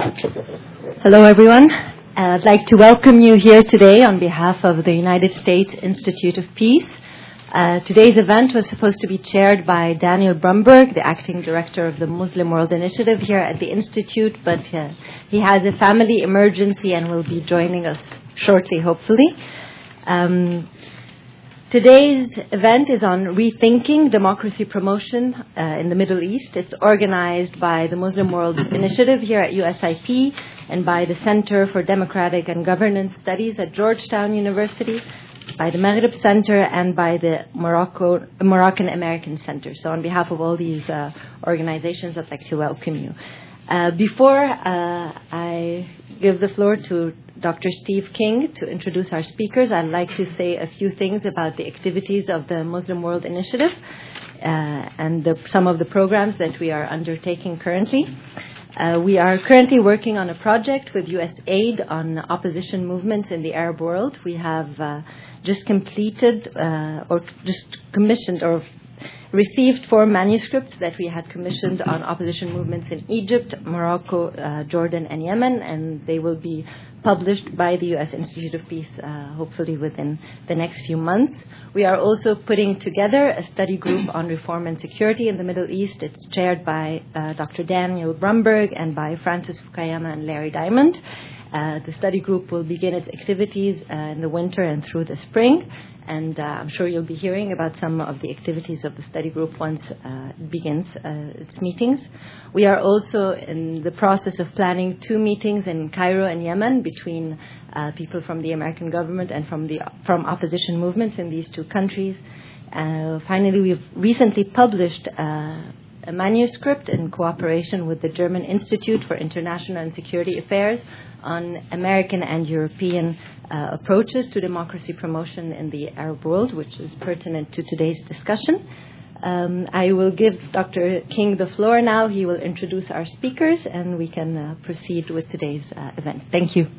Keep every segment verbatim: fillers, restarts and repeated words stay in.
Hello, everyone. Uh, I'd like to welcome you here today on behalf of the United States Institute of Peace. Uh, today's event was supposed to be chaired by Daniel Brumberg, the acting director of the Muslim World Initiative here at the Institute, but uh, he has a family emergency and will be joining us shortly, hopefully. Um, Today's event is on rethinking democracy promotion uh, in the Middle East. It's organized by the Muslim World Initiative here at U S I P and by the Center for Democratic and Governance Studies at Georgetown University, by the Maghreb Center, and by the Morocco, Moroccan American Center. So on behalf of all these uh, organizations, I'd like to welcome you. Uh, before uh, I give the floor to Doctor Steve King to introduce our speakers, I'd like to say a few things about the activities of the Muslim World Initiative uh, and the, some of the programs that we are undertaking currently. Uh, we are currently working on a project with U S aid on opposition movements in the Arab world. We have uh, just completed uh, or just commissioned or received four manuscripts that we had commissioned on opposition movements in Egypt, Morocco, uh, Jordan, and Yemen, and they will be published by the U S Institute of Peace, uh, hopefully within the next few months. We are also putting together a study group on reform and security in the Middle East. It's chaired by uh, Doctor Daniel Brumberg and by Francis Fukuyama and Larry Diamond. Uh, the study group will begin its activities uh, in the winter and through the spring, and uh, I'm sure you'll be hearing about some of the activities of the study group once uh, it begins uh, its meetings. We are also in the process of planning two meetings in Cairo and Yemen between uh, people from the American government and from the from opposition movements in these two countries. Uh, finally, we've recently published uh, a manuscript in cooperation with the German Institute for International and Security Affairs on American and European uh, approaches to democracy promotion in the Arab world, which is pertinent to today's discussion. Um, I will give Doctor King the floor now. He will introduce our speakers, and we can uh, proceed with today's uh, event. Thank you.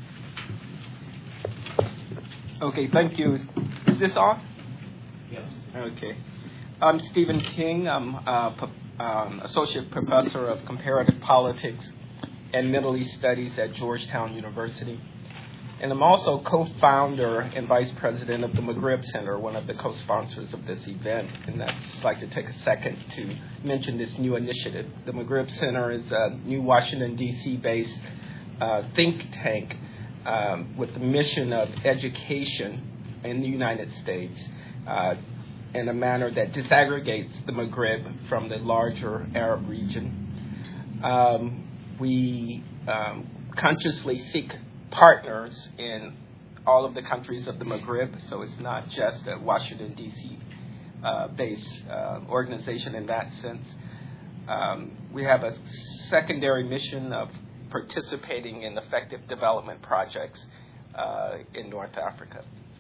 Okay, thank you. Is this on? Yes. Okay. I'm Stephen King. I'm uh, p- um, Associate Professor of Comparative Politics and Middle East Studies at Georgetown University. And I'm also co-founder and vice president of the Maghreb Center, one of the co-sponsors of this event. And I'd just like to take a second to mention this new initiative. The Maghreb Center is a new Washington, D C-based uh, think tank um, with the mission of education in the United States uh, in a manner that disaggregates the Maghreb from the larger Arab region. Um, we um, consciously seek partners in all of the countries of the Maghreb, so it's not just a Washington, D C uh, based uh, organization in that sense. Um, we have a secondary mission of participating in effective development projects uh, in North Africa.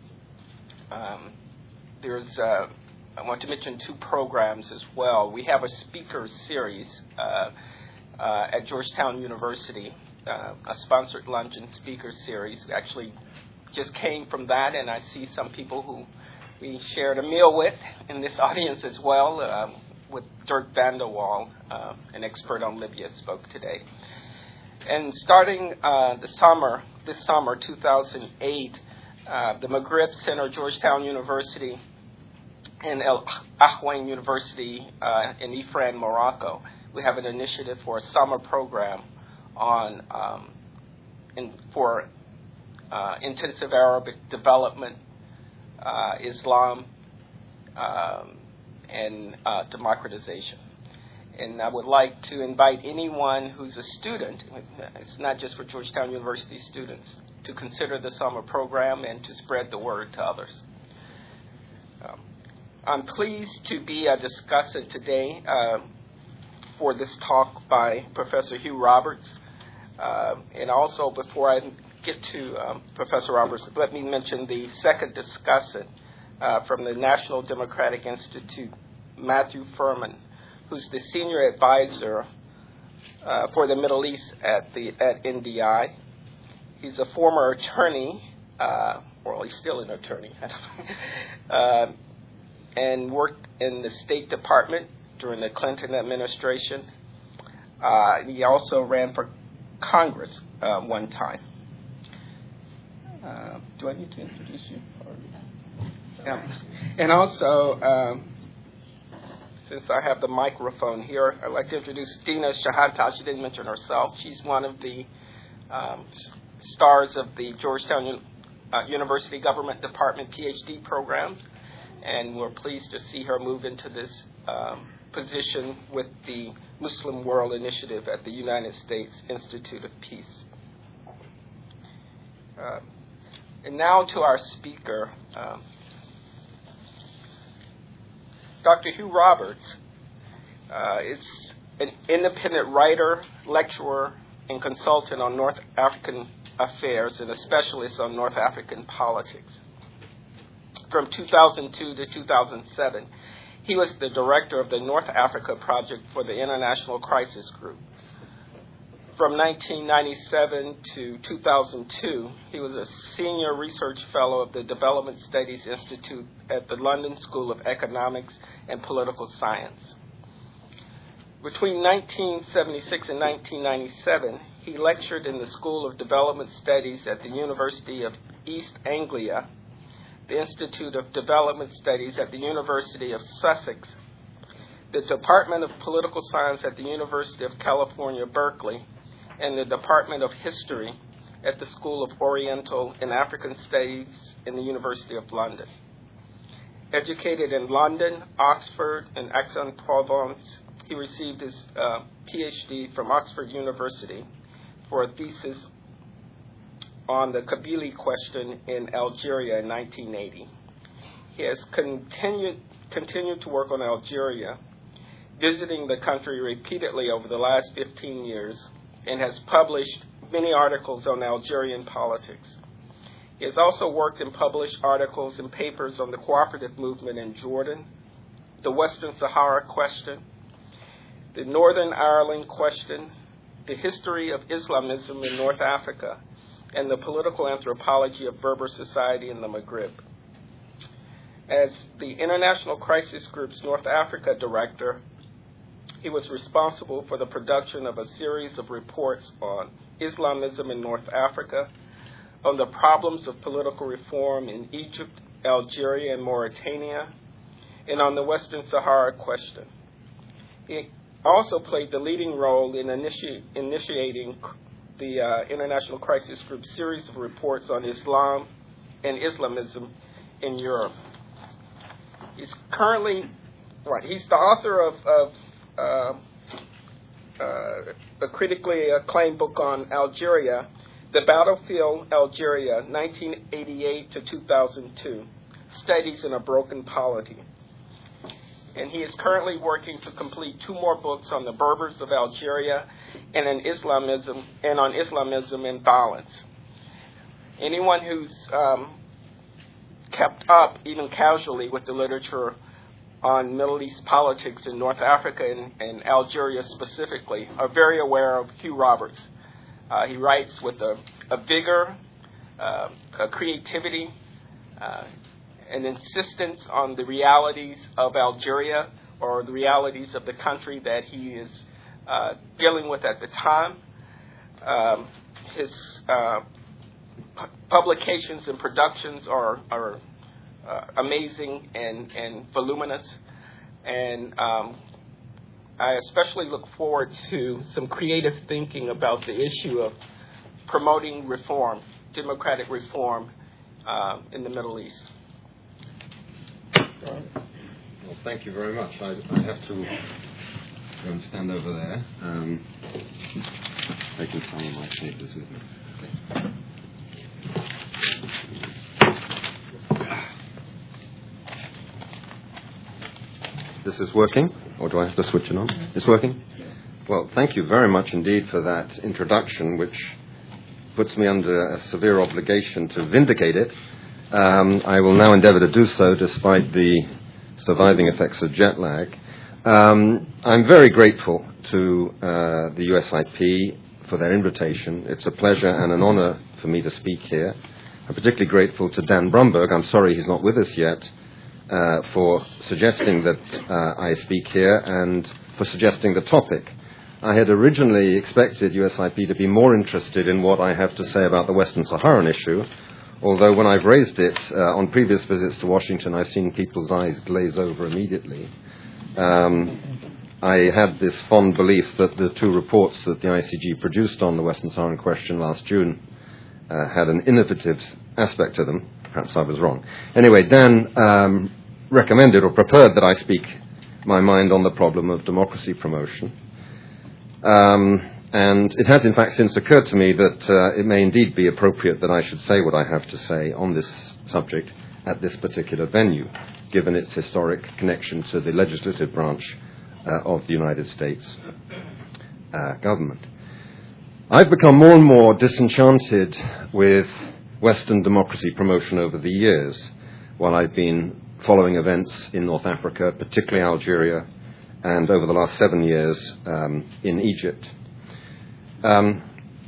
Um, there's, uh, I want to mention two programs as well. We have a speaker series uh, uh, at Georgetown University. Uh, a sponsored luncheon speaker series actually just came from that, and I see some people who we shared a meal with in this audience as well, uh, with Dirk van der Wal, uh, an expert on Libya, spoke today. And starting uh, the summer, this summer, two thousand eight, uh, the Maghreb Center, Georgetown University, and El Ahwain University uh, in Ifrane, Morocco, we have an initiative for a summer program on um, in, for uh, intensive Arabic development, uh, Islam, um, and uh, democratization. And I would like to invite anyone who's a student, it's not just for Georgetown University students, to consider the summer program and to spread the word to others. Um, I'm pleased to be a discussant today uh, for this talk by Professor Hugh Roberts. Uh, and also, before I get to um, Professor Roberts, let me mention the second discussant uh, from the National Democratic Institute, Matthew Furman, who's the senior advisor uh, for the Middle East at the at N D I. He's a former attorney, uh, or he's still an attorney, uh, and worked in the State Department during the Clinton administration. Uh, he also ran for Congress uh, one time. Uh, do I need to introduce you? Or, yeah. And also, um, since I have the microphone here, I'd like to introduce Dina Shahanta. She didn't mention herself. She's one of the um, stars of the Georgetown uh, University Government Department PhD programs, and we're pleased to see her move into this um, position with the Muslim World Initiative at the United States Institute of Peace. Uh, and now to our speaker, um, Doctor Hugh Roberts uh, is an independent writer, lecturer, and consultant on North African affairs and a specialist on North African politics. From two thousand two to two thousand seven, he was the director of the North Africa Project for the International Crisis Group. From nineteen ninety-seven to two thousand two, he was a senior research fellow of the Development Studies Institute at the London School of Economics and Political Science. Between nineteen seventy-six and nineteen ninety-seven, he lectured in the School of Development Studies at the University of East Anglia, the Institute of Development Studies at the University of Sussex, the Department of Political Science at the University of California, Berkeley, and the Department of History at the School of Oriental and African Studies in the University of London. Educated in London, Oxford, and Aix-en-Provence, he received his uh, PhD from Oxford University for a thesis on the Kabylie question in Algeria in nineteen eighty. He has continued, continued to work on Algeria, visiting the country repeatedly over the last fifteen years, and has published many articles on Algerian politics. He has also worked and published articles and papers on the cooperative movement in Jordan, the Western Sahara question, the Northern Ireland question, the history of Islamism in North Africa, and the political anthropology of Berber society in the Maghreb. As the International Crisis Group's North Africa director, he was responsible for the production of a series of reports on Islamism in North Africa, on the problems of political reform in Egypt, Algeria, and Mauritania, and on the Western Sahara question. He also played the leading role in initi- initiating the uh, International Crisis Group's series of reports on Islam and Islamism in Europe. He's currently, right, he's the author of, of uh, uh, a critically acclaimed book on Algeria, The Battlefield Algeria, nineteen eighty-eight to two thousand two, Studies in a Broken Polity. And he is currently working to complete two more books on the Berbers of Algeria and on Islamism and on Islamism and violence. Anyone who's um, kept up, even casually, with the literature on Middle East politics in North Africa and, and Algeria specifically are very aware of Hugh Roberts. Uh, he writes with a, a vigor, uh, a creativity, uh, an insistence on the realities of Algeria or the realities of the country that he is uh, dealing with at the time. Um, his uh, pu- publications and productions are, are uh, amazing and, and voluminous, and um, I especially look forward to some creative thinking about the issue of promoting reform, democratic reform uh, in the Middle East. Right. Well, thank you very much. I, I have to go and stand over there. Um, taking some of my papers with me. Okay. This is working, or do I have to switch it on? It's working? Well, thank you very much indeed for that introduction, which puts me under a severe obligation to vindicate it. Um, I will now endeavour to do so despite the surviving effects of jet lag. Um, I'm very grateful to uh, the U S I P for their invitation. It's a pleasure and an honour for me to speak here. I'm particularly grateful to Dan Brumberg. I'm sorry he's not with us yet, uh, for suggesting that uh, I speak here and for suggesting the topic. I had originally expected U S I P to be more interested in what I have to say about the Western Saharan issue, although when I've raised it uh, on previous visits to Washington, I've seen people's eyes glaze over immediately. Um, I had this fond belief that the two reports that the I C G produced on the Western Saharan question last June uh, had an innovative aspect to them. Perhaps I was wrong. Anyway, Dan um, recommended or preferred that I speak my mind on the problem of democracy promotion. Um, and it has, in fact, since occurred to me that uh, it may indeed be appropriate that I should say what I have to say on this subject at this particular venue, given its historic connection to the legislative branch uh, of the United States uh, government. I've become more and more disenchanted with Western democracy promotion over the years, while I've been following events in North Africa, particularly Algeria, and over the last seven years um, in Egypt. Um,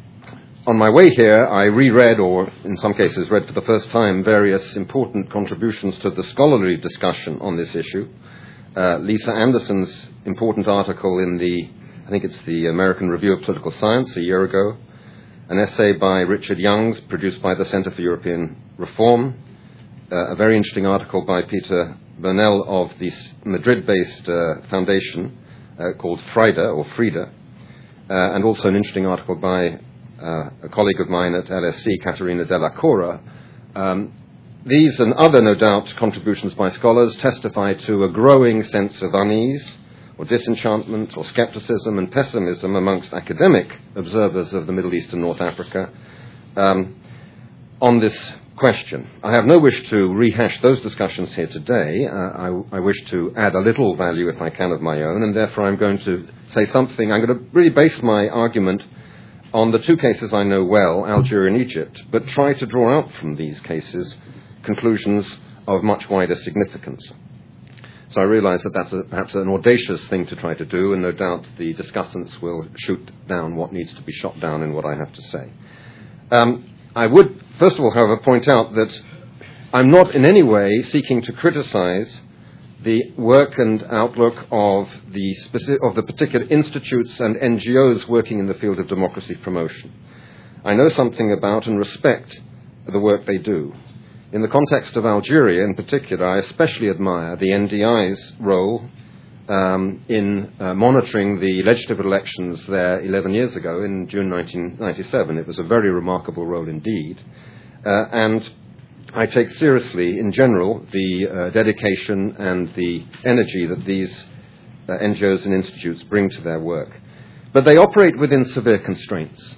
on my way here, I reread, or in some cases read for the first time, various important contributions to the scholarly discussion on this issue. Uh, Lisa Anderson's important article in the, I think it's the American Review of Political Science a year ago, an essay by Richard Youngs, produced by the Center for European Reform, uh, a very interesting article by Peter Bernal of the Madrid-based uh, foundation uh, called FRIDA, or FRIDA, uh, and also an interesting article by uh, a colleague of mine at L S C, Caterina Della Cora. Um, these and other, no doubt, contributions by scholars testify to a growing sense of unease or disenchantment or skepticism and pessimism amongst academic observers of the Middle East and North Africa um, on this question. I have no wish to rehash those discussions here today. Uh, I, I wish to add a little value, if I can, of my own, and therefore I'm going to say something. I'm going to really base my argument on the two cases I know well, Algeria and Egypt, but try to draw out from these cases conclusions of much wider significance. So I realize that that's a, perhaps an audacious thing to try to do, and no doubt the discussants will shoot down what needs to be shot down in what I have to say. Um, I would, first of all, however, point out that I'm not in any way seeking to criticize the work and outlook of the, specific, of the particular institutes and N G Os working in the field of democracy promotion. I know something about and respect the work they do. In the context of Algeria in particular, I especially admire the N D I's role um, in uh, monitoring the legislative elections there eleven years ago in June nineteen ninety-seven. It was a very remarkable role indeed. Uh, and I take seriously, in general, the uh, dedication and the energy that these uh, N G Os and institutes bring to their work. But they operate within severe constraints.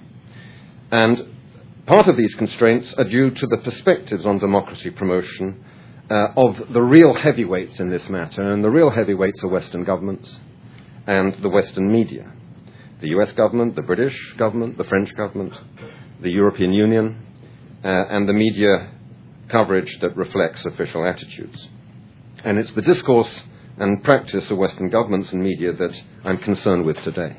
And part of these constraints are due to the perspectives on democracy promotion uh, of the real heavyweights in this matter, and the real heavyweights are Western governments and the Western media. The U S government, the British government, the French government, the European Union, uh, and the media coverage that reflects official attitudes. And it's the discourse and practice of Western governments and media that I'm concerned with today.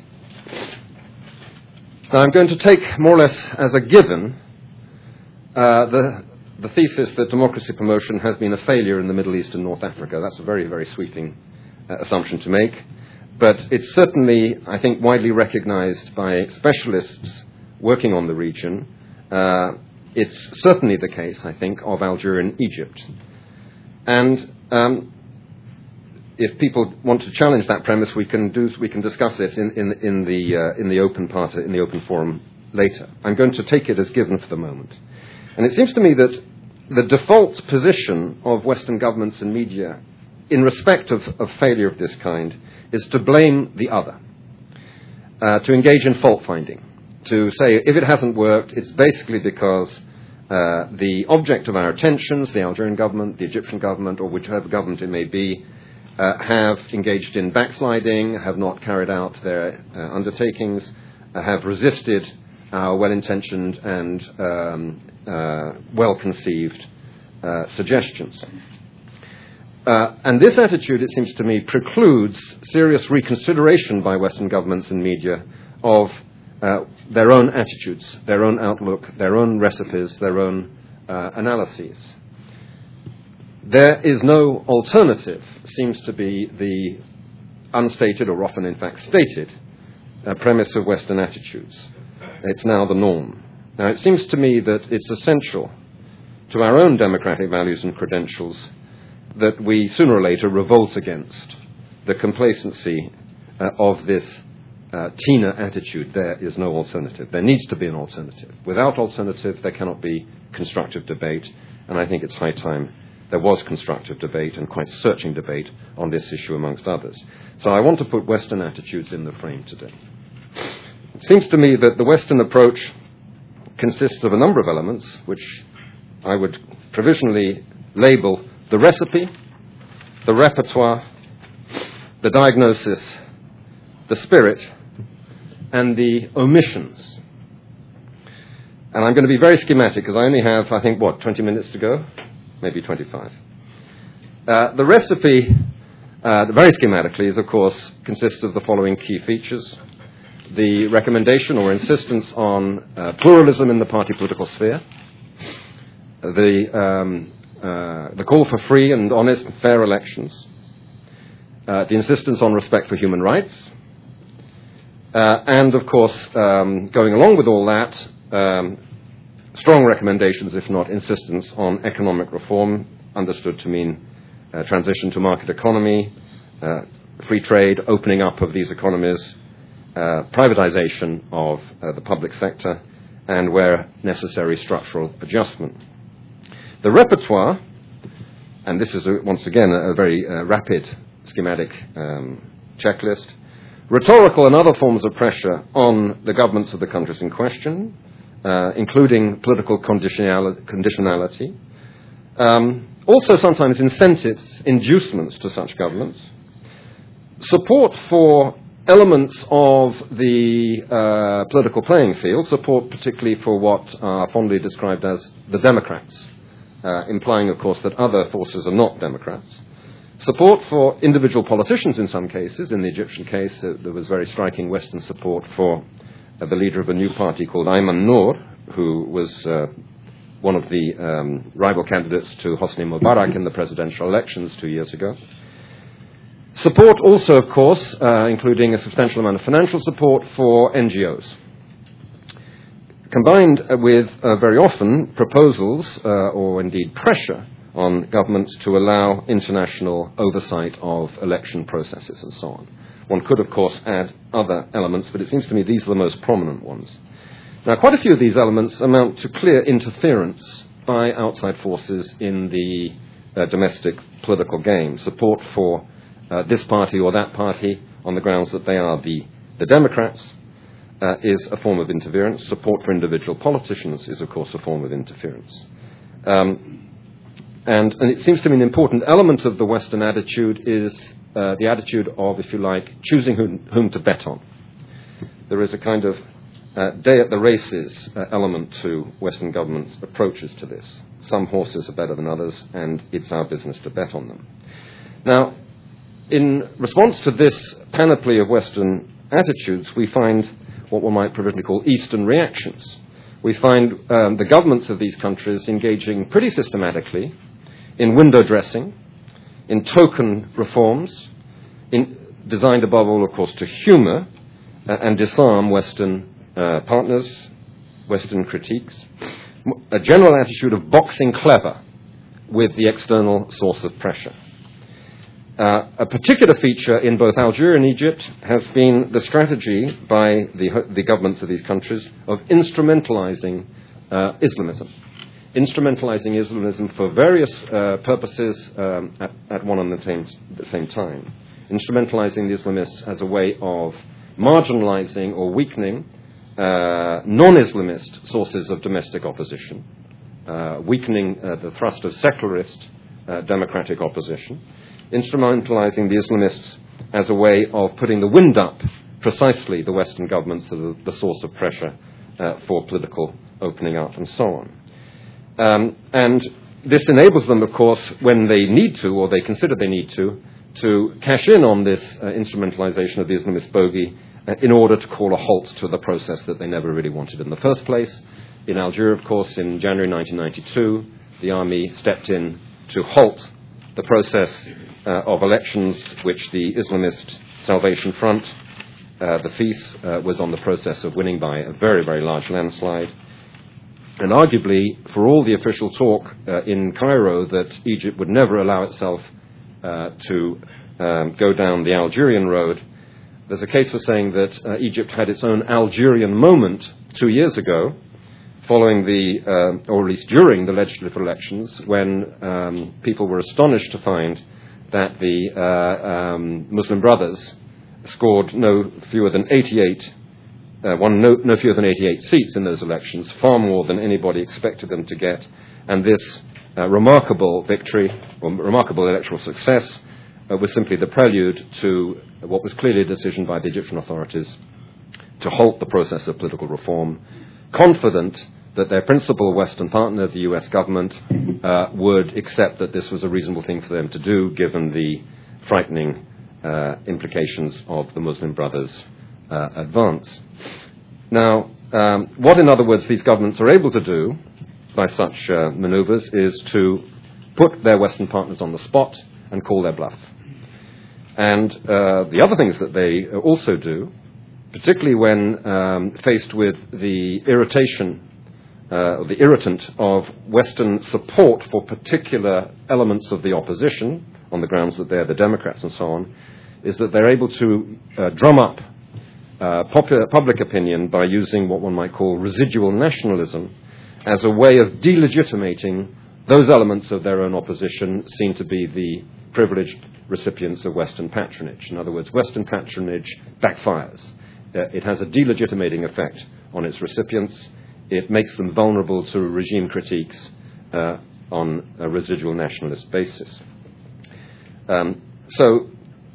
Now, I'm going to take more or less as a given uh, the, the thesis that democracy promotion has been a failure in the Middle East and North Africa. That's a very, very sweeping uh, assumption to make. But it's certainly, I think, widely recognized by specialists working on the region. Uh, it's certainly the case, I think, of Algeria and Egypt. And um, if people want to challenge that premise, we can do. We can discuss it in, in, in the uh, in the open part, in the open forum later. I'm going to take it as given for the moment, and it seems to me that the default position of Western governments and media, in respect of, of failure of this kind, is to blame the other, uh, to engage in fault finding, to say if it hasn't worked, it's basically because uh, the object of our attentions, the Algerian government, the Egyptian government, or whichever government it may be, Uh, have engaged in backsliding, have not carried out their uh, undertakings, uh, have resisted our well-intentioned and um, uh, well-conceived uh, suggestions. Uh, and this attitude, it seems to me, precludes serious reconsideration by Western governments and media of uh, their own attitudes, their own outlook, their own recipes, their own uh, analyses. There is no alternative, seems to be the unstated or often in fact stated uh, premise of Western attitudes. It's now the norm. Now, it seems to me that it's essential to our own democratic values and credentials that we sooner or later revolt against the complacency uh, of this uh, Tina attitude. There is no alternative. There needs to be an alternative. Without alternative, there cannot be constructive debate, and I think it's high time there was constructive debate and quite searching debate on this issue, amongst others. So I want to put Western attitudes in the frame today. It seems to me that the Western approach consists of a number of elements, which I would provisionally label the recipe, the repertoire, the diagnosis, the spirit, and the omissions. And I'm going to be very schematic because I only have, I think, what, twenty minutes to go? Maybe twenty-five. Uh, the recipe, uh, very schematically, is, of course, consists of the following key features. The recommendation or insistence on uh, pluralism in the party political sphere, the, um, uh, the call for free and honest and fair elections, uh, the insistence on respect for human rights, uh, and, of course, um, going along with all that, um, strong recommendations, if not insistence, on economic reform, understood to mean uh, transition to market economy, uh, free trade, opening up of these economies, uh, privatization of uh, the public sector, and where necessary, structural adjustment. The repertoire, and this is, a, once again, a, a very uh, rapid schematic um, checklist, rhetorical and other forms of pressure on the governments of the countries in question, Uh, including political conditionali- conditionality, um, also sometimes incentives, inducements to such governments, support for elements of the uh, political playing field, support particularly for what are fondly described as the Democrats, uh, implying, of course, that other forces are not Democrats, support for individual politicians in some cases. In the Egyptian case, uh, there was very striking Western support for Uh, the leader of a new party called Ayman Noor, who was uh, one of the um, rival candidates to Hosni Mubarak in the presidential elections two years ago. Support also, of course, uh, including a substantial amount of financial support for N G Os. Combined with uh, very often proposals uh, or indeed pressure on governments to allow international oversight of election processes and so on. One could, of course, add other elements, but it seems to me these are the most prominent ones. Now, quite a few of these elements amount to clear interference by outside forces in the uh, domestic political game. Support for uh, this party or that party on the grounds that they are the, the Democrats uh, is a form of interference. Support for individual politicians is, of course, a form of interference. Um, and, and it seems to me an important element of the Western attitude is Uh, the attitude of, if you like, choosing whom, whom to bet on. There is a kind of uh, day at the races uh, element to Western governments' approaches to this. Some horses are better than others, and it's our business to bet on them. Now, in response to this panoply of Western attitudes, we find what one might provisionally call Eastern reactions. We find um, the governments of these countries engaging pretty systematically in window dressing, in token reforms, in, designed above all, of course, to humor uh, and disarm Western uh, partners, Western critiques, a general attitude of boxing clever with the external source of pressure. Uh, a particular feature in both Algeria and Egypt has been the strategy by the, the governments of these countries of instrumentalizing uh, Islamism. Instrumentalizing Islamism for various uh, purposes um, at, at one and the same, the same time. Instrumentalizing the Islamists as a way of marginalizing or weakening uh, non-Islamist sources of domestic opposition, uh, weakening uh, the thrust of secularist uh, democratic opposition, instrumentalizing the Islamists as a way of putting the wind up precisely the Western governments as the, the source of pressure uh, for political opening up and so on. Um, and this enables them, of course, when they need to, or they consider they need to, to cash in on this uh, instrumentalization of the Islamist bogey uh, in order to call a halt to the process that they never really wanted in the first place. In Algeria, of course, in January nineteen ninety-two, the army stepped in to halt the process uh, of elections which the Islamist Salvation Front uh, the F I S uh, was on the process of winning by a very, very large landslide. And arguably, for all the official talk uh, in Cairo that Egypt would never allow itself uh, to um, go down the Algerian road, there's a case for saying that uh, Egypt had its own Algerian moment two years ago, following the, uh, or at least during the legislative elections, when um, people were astonished to find that the uh, um, Muslim Brothers scored no fewer than eighty-eight Uh, won no, no fewer than eighty-eight seats in those elections, far more than anybody expected them to get. And this uh, remarkable victory, or remarkable electoral success, uh, was simply the prelude to what was clearly a decision by the Egyptian authorities to halt the process of political reform, confident that their principal Western partner, the U S government, uh, would accept that this was a reasonable thing for them to do, given the frightening uh, implications of the Muslim Brothers' uh, advance. Now, um, what, in other words, these governments are able to do by such uh, maneuvers is to put their Western partners on the spot and call their bluff. And uh, the other things that they also do, particularly when um, faced with the irritation, uh, or the irritant of Western support for particular elements of the opposition, on the grounds that they're the Democrats and so on, is that they're able to uh, drum up Uh, popular, public opinion by using what one might call residual nationalism as a way of delegitimating those elements of their own opposition seen to be the privileged recipients of Western patronage. In other words, Western patronage backfires. Uh, it has a delegitimating effect on its recipients. It makes them vulnerable to regime critiques uh, on a residual nationalist basis. Um, so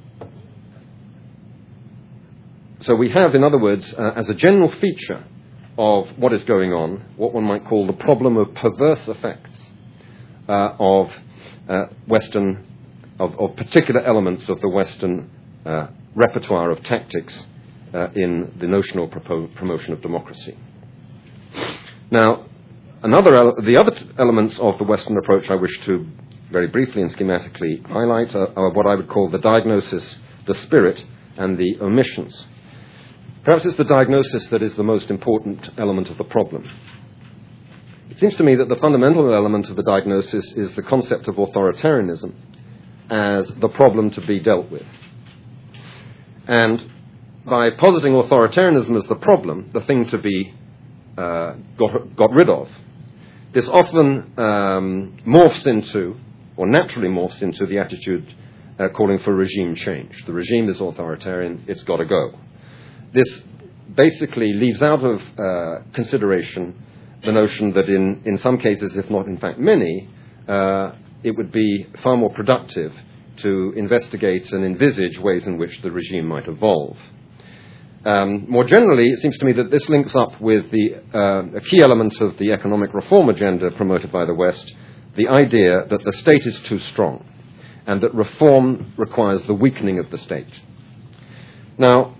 So we have, in other words, uh, as a general feature of what is going on, what one might call the problem of perverse effects uh, of uh, Western, of, of particular elements of the Western uh, repertoire of tactics uh, in the notional propo- promotion of democracy. Now, another ele- the other t- elements of the Western approach I wish to very briefly and schematically highlight are, are what I would call the diagnosis, the spirit, and the omissions. Perhaps it's the diagnosis that is the most important element of the problem. It seems to me that the fundamental element of the diagnosis is the concept of authoritarianism as the problem to be dealt with. And by positing authoritarianism as the problem, the thing to be uh, got, got rid of, this often um, morphs into, or naturally morphs into, the attitude uh, calling for regime change. The regime is authoritarian, it's got to go. This basically leaves out of uh, consideration the notion that in, in some cases, if not in fact many, uh, it would be far more productive to investigate and envisage ways in which the regime might evolve. Um, more generally, it seems to me that this links up with the, uh, a key element of the economic reform agenda promoted by the West, the idea that the state is too strong and that reform requires the weakening of the state. Now,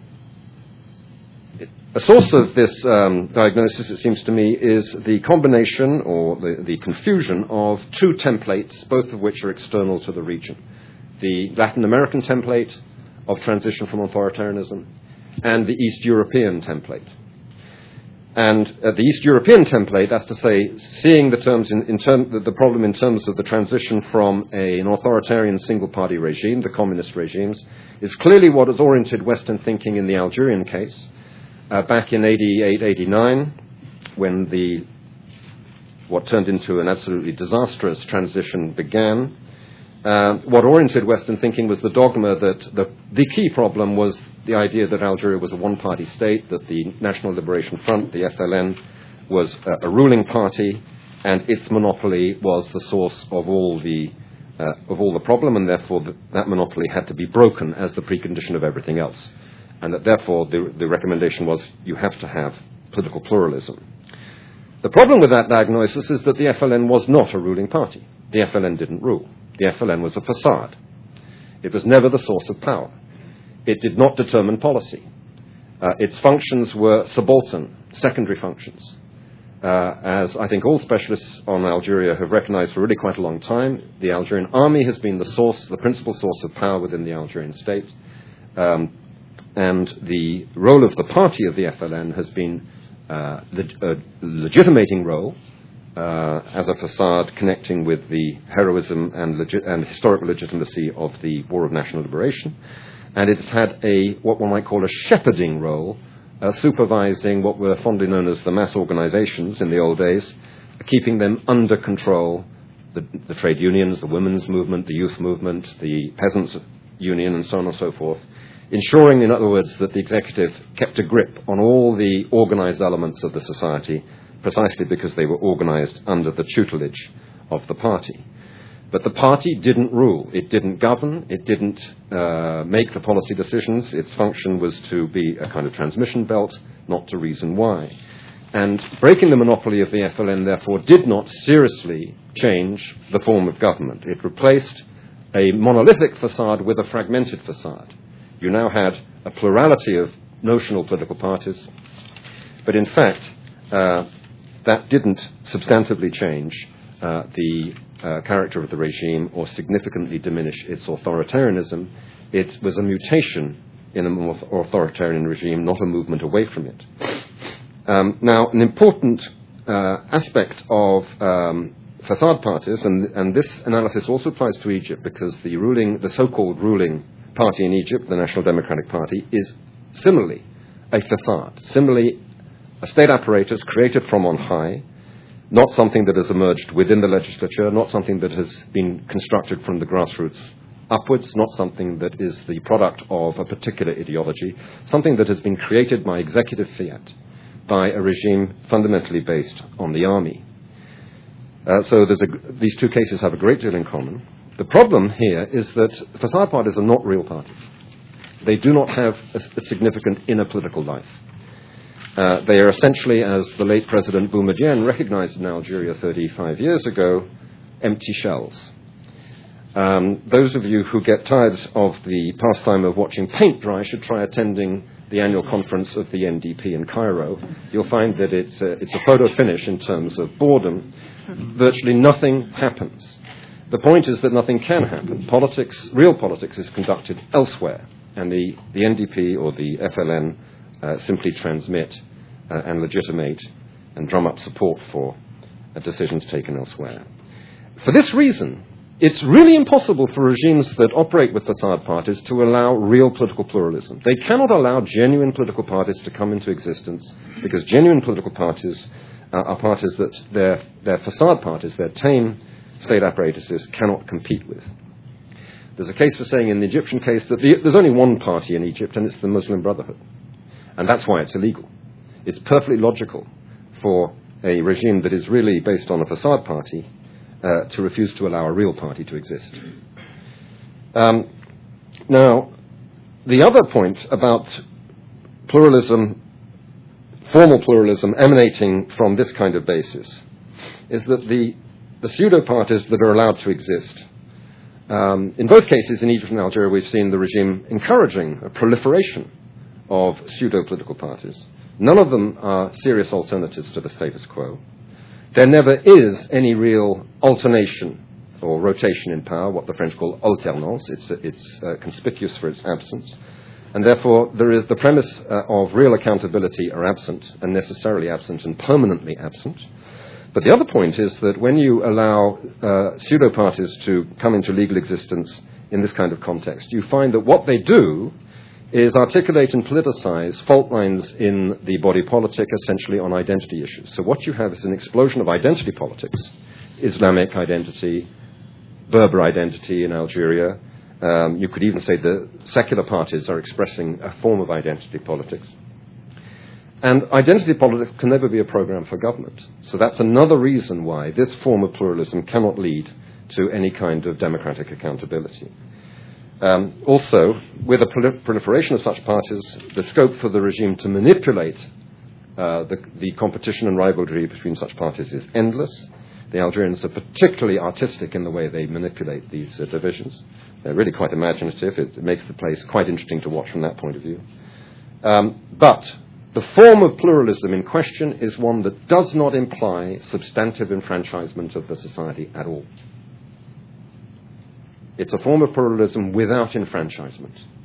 a source of this um, diagnosis, it seems to me, is the combination or the, the confusion of two templates, both of which are external to the region. The Latin American template of transition from authoritarianism and the East European template. And uh, the East European template, that's to say, seeing the terms in, in term, the, the problem in terms of the transition from a, an authoritarian single-party regime, the communist regimes, is clearly what has oriented Western thinking in the Algerian case. Uh, back in eighty-eight, eighty-nine, when the what turned into an absolutely disastrous transition began, uh, what oriented Western thinking was the dogma that the, the key problem was the idea that Algeria was a one-party state, that the National Liberation Front, the F L N, was a, a ruling party, and its monopoly was the source of all the uh, of all the problem, and therefore the, that monopoly had to be broken as the precondition of everything else. And that therefore the, the recommendation was you have to have political pluralism. The problem with that diagnosis is that the F L N was not a ruling party. The F L N didn't rule. The F L N was a facade. It was never the source of power. It did not determine policy. Uh, its functions were subaltern, secondary functions. Uh, as I think all specialists on Algeria have recognized for really quite a long time, the Algerian army has been the source, the principal source of power within the Algerian state. Um, and the role of the party of the F L N has been uh, leg- a legitimating role uh, as a facade connecting with the heroism and, legi- and historical legitimacy of the War of National Liberation. And it's had a what one might call a shepherding role, uh, supervising what were fondly known as the mass organizations in the old days, keeping them under control, the, the trade unions, the women's movement, the youth movement, the peasants' union, and so on and so forth, ensuring, in other words, that the executive kept a grip on all the organized elements of the society, precisely because they were organized under the tutelage of the party. But the party didn't rule. It didn't govern. It didn't uh, make the policy decisions. Its function was to be a kind of transmission belt, not to reason why. And breaking the monopoly of the F L N, therefore, did not seriously change the form of government. It replaced a monolithic facade with a fragmented facade. You now had a plurality of notional political parties, but in fact, uh, that didn't substantively change uh, the uh, character of the regime or significantly diminish its authoritarianism. It was a mutation in an authoritarian regime, not a movement away from it. Um, now, an important uh, aspect of um, facade parties, and, and this analysis also applies to Egypt, because the ruling, the so-called ruling party in Egypt, the National Democratic Party, is similarly a facade, similarly a state apparatus created from on high, not something that has emerged within the legislature, not something that has been constructed from the grassroots upwards, not something that is the product of a particular ideology, something that has been created by executive fiat, by a regime fundamentally based on the army. Uh, so there's a, these two cases have a great deal in common. The problem here is that facade parties are not real parties. They do not have a, a significant inner political life. Uh, they are essentially, as the late President Boumediene recognized in Algeria thirty-five years ago, empty shells. Um, those of you who get tired of the pastime of watching paint dry should try attending the annual conference of the N D P in Cairo. You'll find that it's a, it's a photo finish in terms of boredom. Virtually nothing happens. The point is that nothing can happen. Politics, real politics, is conducted elsewhere, and the, the N D P or the F L N uh, simply transmit uh, and legitimate and drum up support for uh, decisions taken elsewhere. For this reason, it's really impossible for regimes that operate with facade parties to allow real political pluralism. They cannot allow genuine political parties to come into existence, because genuine political parties uh, are parties that their, their facade parties, their tame state apparatuses, cannot compete with. There's a case for saying in the Egyptian case that the, there's only one party in Egypt, and it's the Muslim Brotherhood. And that's why it's illegal. It's perfectly logical for a regime that is really based on a facade party uh, to refuse to allow a real party to exist. Um, now, the other point about pluralism, formal pluralism emanating from this kind of basis, is that the, the pseudo-parties that are allowed to exist, um, in both cases, in Egypt and Algeria, we've seen the regime encouraging a proliferation of pseudo-political parties. None of them are serious alternatives to the status quo. There never is any real alternation or rotation in power, what the French call alternance. It's, it's uh, conspicuous for its absence. And therefore, there is the premise uh, of real accountability are absent, and necessarily absent and permanently absent. But the other point is that when you allow uh, pseudo-parties to come into legal existence in this kind of context, you find that what they do is articulate and politicize fault lines in the body politic, essentially on identity issues. So what you have is an explosion of identity politics, Islamic identity, Berber identity in Algeria. Um, you could even say the secular parties are expressing a form of identity politics. And identity politics can never be a program for government. So that's another reason why this form of pluralism cannot lead to any kind of democratic accountability. Um, also, with a prol- proliferation of such parties, the scope for the regime to manipulate uh, the, the competition and rivalry between such parties is endless. The Algerians are particularly artistic in the way they manipulate these uh, divisions. They're really quite imaginative. It, it makes the place quite interesting to watch from that point of view. Um, but the form of pluralism in question is one that does not imply substantive enfranchisement of the society at all. It's a form of pluralism without enfranchisement.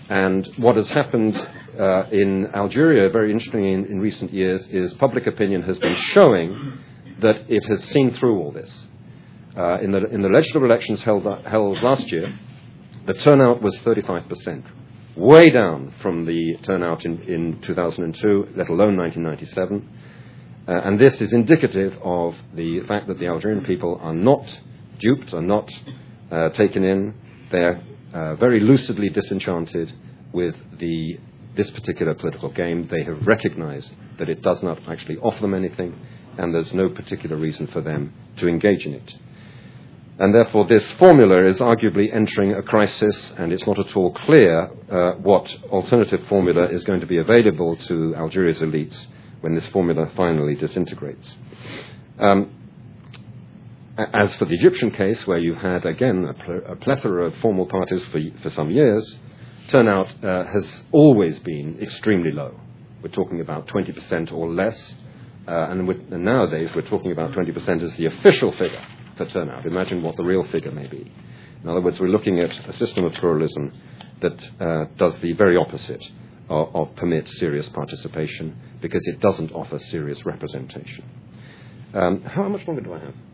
And what has happened uh, in Algeria, very interestingly in, in recent years, is public opinion has been showing that it has seen through all this. Uh, in the in the legislative elections held uh, held last year, the turnout was thirty-five percent, way down from the turnout in, in two thousand two, let alone nineteen ninety-seven. Uh, and this is indicative of the fact that the Algerian people are not duped, are not uh, taken in. They're uh, very lucidly disenchanted with the this particular political game. They have recognized that it does not actually offer them anything, and there's no particular reason for them to engage in it. And therefore, this formula is arguably entering a crisis, and it's not at all clear uh, what alternative formula is going to be available to Algeria's elites when this formula finally disintegrates. Um, as for the Egyptian case, where you had, again, a, pl- a plethora of formal parties for, for some years, turnout uh, has always been extremely low. We're talking about twenty percent or less, uh, and, and nowadays we're talking about twenty percent as the official figure for turnout. Imagine what the real figure may be. In other words, we're looking at a system of pluralism that uh, does the very opposite of, of permit serious participation, because it doesn't offer serious representation. Um, how much longer do I have?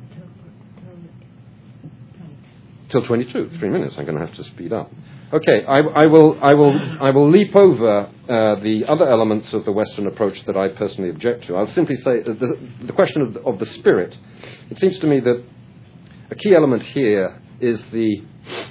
Till twenty-two, three minutes. I'm going to have to speed up. Okay, I, I will, I will, I will leap over uh, the other elements of the Western approach that I personally object to. I'll simply say that the, the question of the, of the spirit. It seems to me that a key element here is the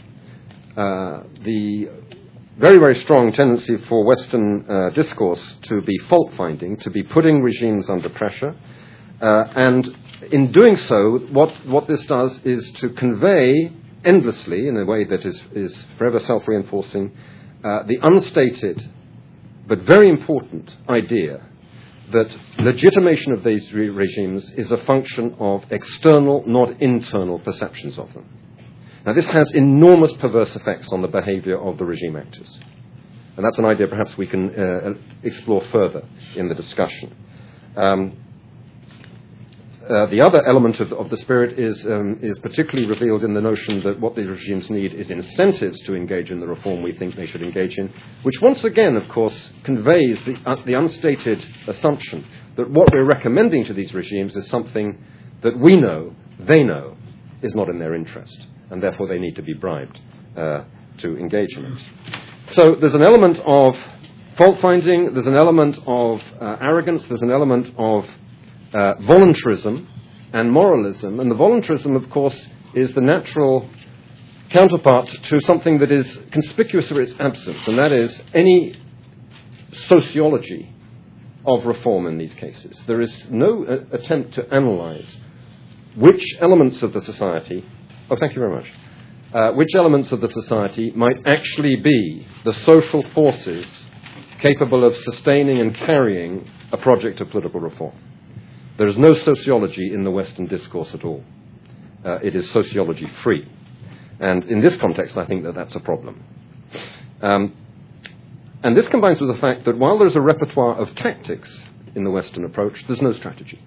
uh, the very, very strong tendency for Western uh, discourse to be fault-finding, to be putting regimes under pressure, uh, and in doing so, what what this does is to convey endlessly, in a way that is, is forever self-reinforcing, uh, the unstated but very important idea that legitimation of these re- regimes is a function of external, not internal perceptions of them. Now, this has enormous perverse effects on the behavior of the regime actors. And that's an idea perhaps we can uh, explore further in the discussion. Um, Uh, the other element of, of the spirit is, um, is particularly revealed in the notion that what these regimes need is incentives to engage in the reform we think they should engage in, which once again, of course, conveys the, uh, the unstated assumption that what we're recommending to these regimes is something that we know, they know, is not in their interest, and therefore they need to be bribed uh, to engage in it. So there's an element of fault-finding, there's an element of uh, arrogance, there's an element of Uh, voluntarism and moralism. And the voluntarism, of course, is the natural counterpart to something that is conspicuous for its absence, and that is any sociology of reform in these cases. There is no uh, attempt to analyze which elements of the society, oh, thank you very much, uh, which elements of the society might actually be the social forces capable of sustaining and carrying a project of political reform. There is no sociology in the Western discourse at all. Uh, it is sociology free. And in this context, I think that that's a problem. Um, and this combines with the fact that while there's a repertoire of tactics in the Western approach, there's no strategy.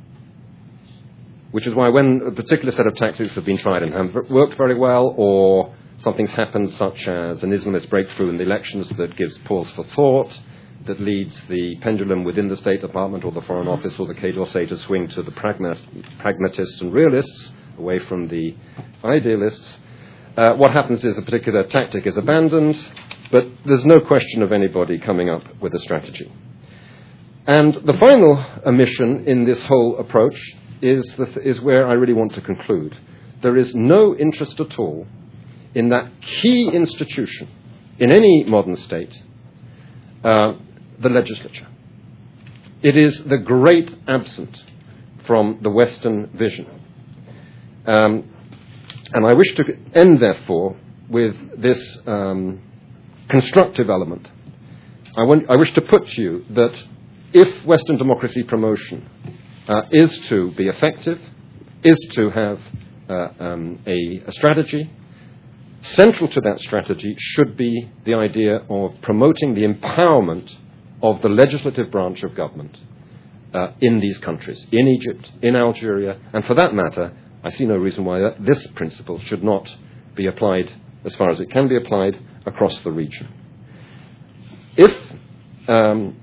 Which is why when a particular set of tactics have been tried and haven't worked very well, or something's happened such as an Islamist breakthrough in the elections that gives pause for thought, that leads the pendulum within the State Department or the Foreign Office or the Quai d'Orsay to swing to the pragmat- pragmatists and realists, away from the idealists. Uh, what happens is a particular tactic is abandoned, but there's no question of anybody coming up with a strategy. And the final omission in this whole approach is, the th- is where I really want to conclude. There is no interest at all in that key institution in any modern state, uh, the legislature. It is the great absent from the Western vision. Um, and I wish to end, therefore, with this um, constructive element. I, want, I wish to put to you that if Western democracy promotion uh, is to be effective, is to have uh, um, a, a strategy, central to that strategy should be the idea of promoting the empowerment of the legislative branch of government uh, in these countries, in Egypt, in Algeria, and for that matter, I see no reason why that, this principle should not be applied as far as it can be applied across the region. if um,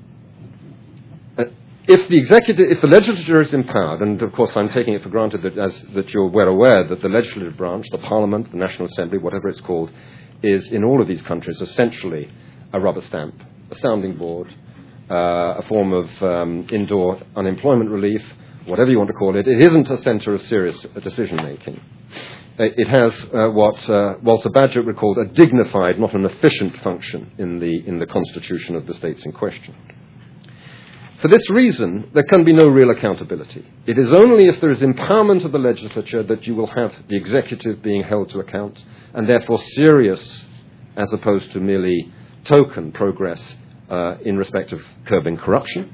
uh, if the executive, if the legislature is empowered, and of course I'm taking it for granted that, as that you're well aware, that the legislative branch, the Parliament, the National Assembly, whatever it's called, is in all of these countries essentially a rubber stamp, a sounding board, uh, a form of um, indoor unemployment relief, whatever you want to call it. It isn't a centre of serious decision making. It has uh, what uh, Walter Bagehot recalled a dignified, not an efficient function in the in the constitution of the states in question. For this reason, there can be no real accountability. It is only if there is empowerment of the legislature that you will have the executive being held to account, and therefore serious, as opposed to merely token progress uh, in respect of curbing corruption,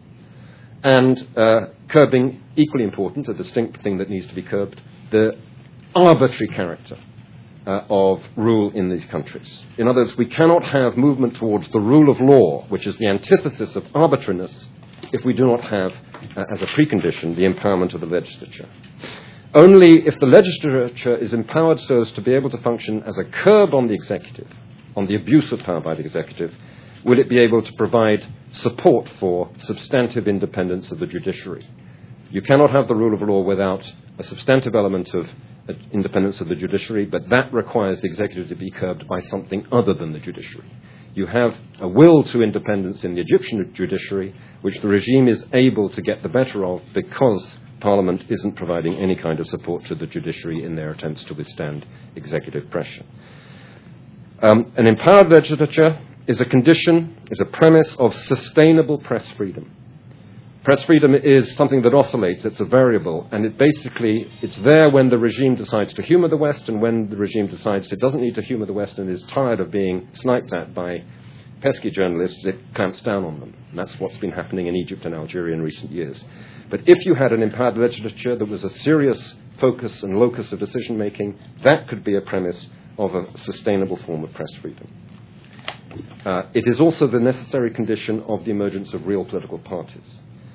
and uh, curbing, equally important, a distinct thing that needs to be curbed, the arbitrary character uh, of rule in these countries. In other words, we cannot have movement towards the rule of law, which is the antithesis of arbitrariness, if we do not have, uh, as a precondition, the empowerment of the legislature. Only if the legislature is empowered so as to be able to function as a curb on the executive, on the abuse of power by the executive, will it be able to provide support for substantive independence of the judiciary. You cannot have the rule of law without a substantive element of independence of the judiciary, but that requires the executive to be curbed by something other than the judiciary. You have a will to independence in the Egyptian judiciary, which the regime is able to get the better of because Parliament isn't providing any kind of support to the judiciary in their attempts to withstand executive pressure. Um, an empowered legislature is a condition, is a premise of sustainable press freedom. Press freedom is something that oscillates, it's a variable, and it basically, it's there when the regime decides to humour the West, and when the regime decides it doesn't need to humour the West and is tired of being sniped at by pesky journalists, it clamps down on them. And that's what's been happening in Egypt and Algeria in recent years. But if you had an empowered legislature that was a serious focus and locus of decision-making, that could be a premise of a sustainable form of press freedom. Uh, it is also the necessary condition of the emergence of real political parties.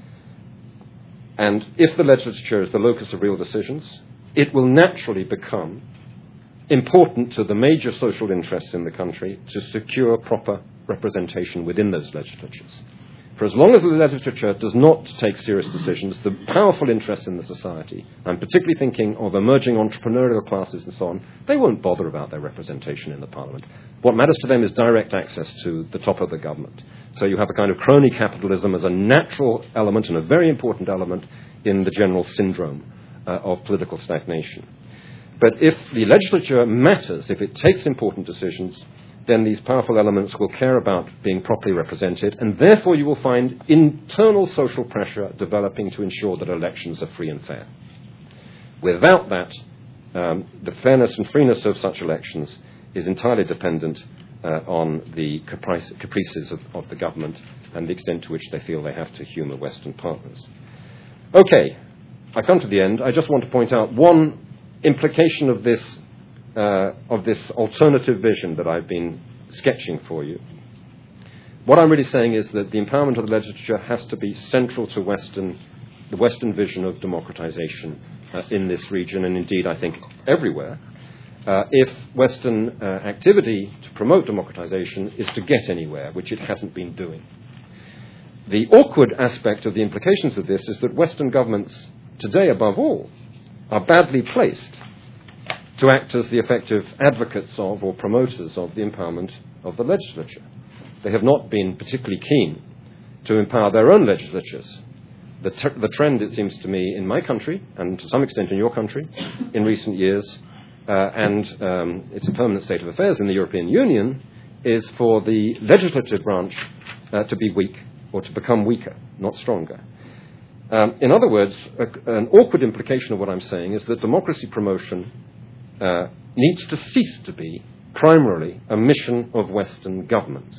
And if the legislature is the locus of real decisions, it will naturally become important to the major social interests in the country to secure proper representation within those legislatures. For as long as the legislature does not take serious decisions, the powerful interests in the society, I'm particularly thinking of emerging entrepreneurial classes and so on, they won't bother about their representation in the Parliament. What matters to them is direct access to the top of the government. So you have a kind of crony capitalism as a natural element and a very important element in the general syndrome uh, of political stagnation. But if the legislature matters, if it takes important decisions, then these powerful elements will care about being properly represented, and therefore you will find internal social pressure developing to ensure that elections are free and fair. Without that, um, the fairness and freeness of such elections is entirely dependent uh, on the caprice, caprices of, of the government and the extent to which they feel they have to humour Western partners. Okay, I come to the end. I just want to point out one implication of this Uh, of this alternative vision that I've been sketching for you. What I'm really saying is that the empowerment of the legislature has to be central to Western, the Western vision of democratization uh, in this region, and indeed, I think, everywhere. Uh, if Western uh, activity to promote democratization is to get anywhere, which it hasn't been doing. The awkward aspect of the implications of this is that Western governments, today above all, are badly placed to act as the effective advocates of or promoters of the empowerment of the legislature. They have not been particularly keen to empower their own legislatures. The, ter- the trend, it seems to me, in my country, and to some extent in your country, in recent years, uh, and um, it's a permanent state of affairs in the European Union, is for the legislative branch uh, to be weak, or to become weaker, not stronger. Um, in other words, a, an awkward implication of what I'm saying is that democracy promotion Uh, needs to cease to be primarily a mission of Western governments.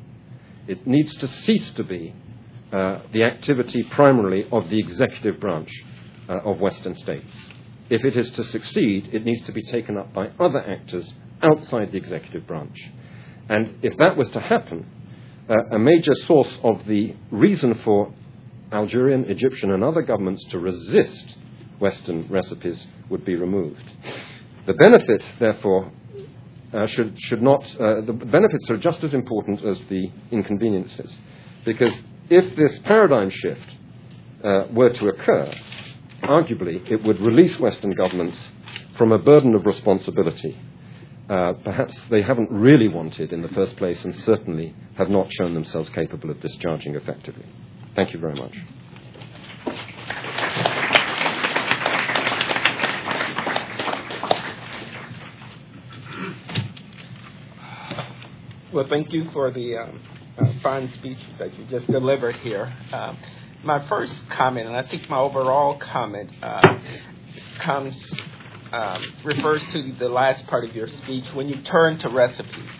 It needs to cease to be uh, the activity primarily of the executive branch uh, of Western states. If it is to succeed, it needs to be taken up by other actors outside the executive branch. And if that was to happen, uh, a major source of the reason for Algerian, Egyptian, and other governments to resist Western recipes would be removed. The benefit, therefore, uh, should, should not, uh, the benefits are just as important as the inconveniences. Because if this paradigm shift uh, were to occur, arguably it would release Western governments from a burden of responsibility uh, perhaps they haven't really wanted in the first place, and certainly have not shown themselves capable of discharging effectively. Thank you very much. Well, thank you for the um, uh, fine speech that you just delivered here. Um, my first comment, and I think my overall comment, uh, comes um, refers to the last part of your speech when you turn to recipes.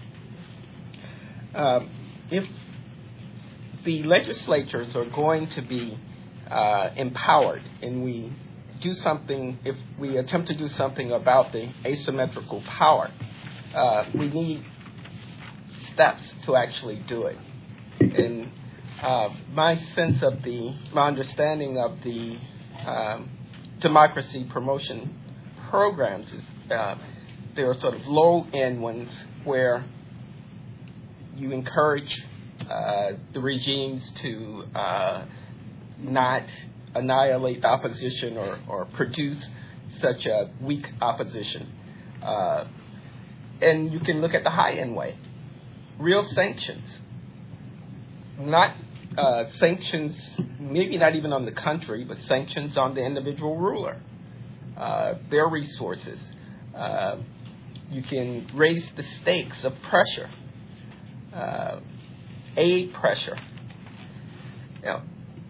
Um, if the legislatures are going to be uh, empowered, and we do something, if we attempt to do something about the asymmetrical power, uh, we need steps to actually do it. And uh, my sense of the, my understanding of the um, democracy promotion programs is uh, there are sort of low-end ones where you encourage uh, the regimes to uh, not annihilate the opposition or, or produce such a weak opposition. Uh, and you can look at the high-end way. Real sanctions, not uh, sanctions, maybe not even on the country, but sanctions on the individual ruler, uh, their resources. Uh, you can raise the stakes of pressure, uh, aid pressure. Now,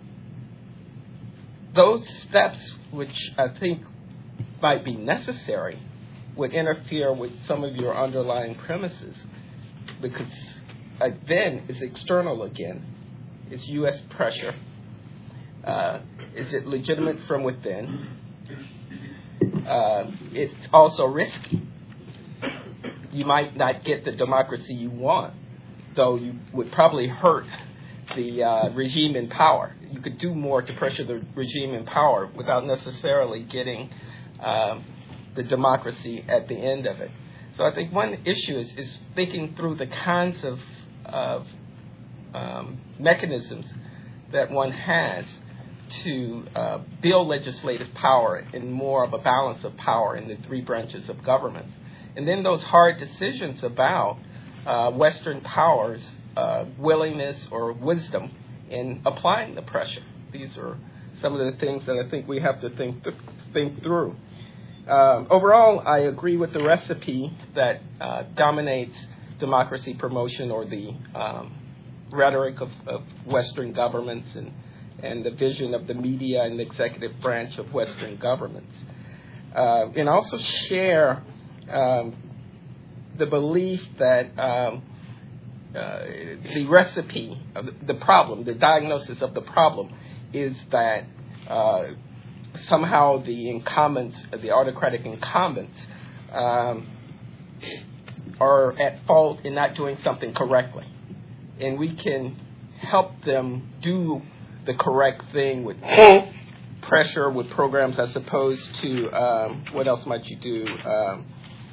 those steps, which I think might be necessary, would interfere with some of your underlying premises. Because uh, then it's external again. It's U S pressure. Uh, is it legitimate from within? Uh, it's also risky. You might not get the democracy you want, though you would probably hurt the uh, regime in power. You could do more to pressure the regime in power without necessarily getting uh, the democracy at the end of it. So I think one issue is, is thinking through the kinds of, of um, mechanisms that one has to uh, build legislative power and more of a balance of power in the three branches of government. And then those hard decisions about uh, Western powers' uh, willingness or wisdom in applying the pressure. These are some of the things that I think we have to think th- think through. Uh, overall, I agree with the recipe that uh, dominates democracy promotion, or the um, rhetoric of, of Western governments, and, and the vision of the media and the executive branch of Western governments. Uh, and also share um, the belief that um, uh, the recipe, of the, the problem, the diagnosis of the problem is that uh, somehow the incumbents, the autocratic incumbents, um, are at fault in not doing something correctly. And we can help them do the correct thing with pressure, with programs, as opposed to, um, what else might you do? Um,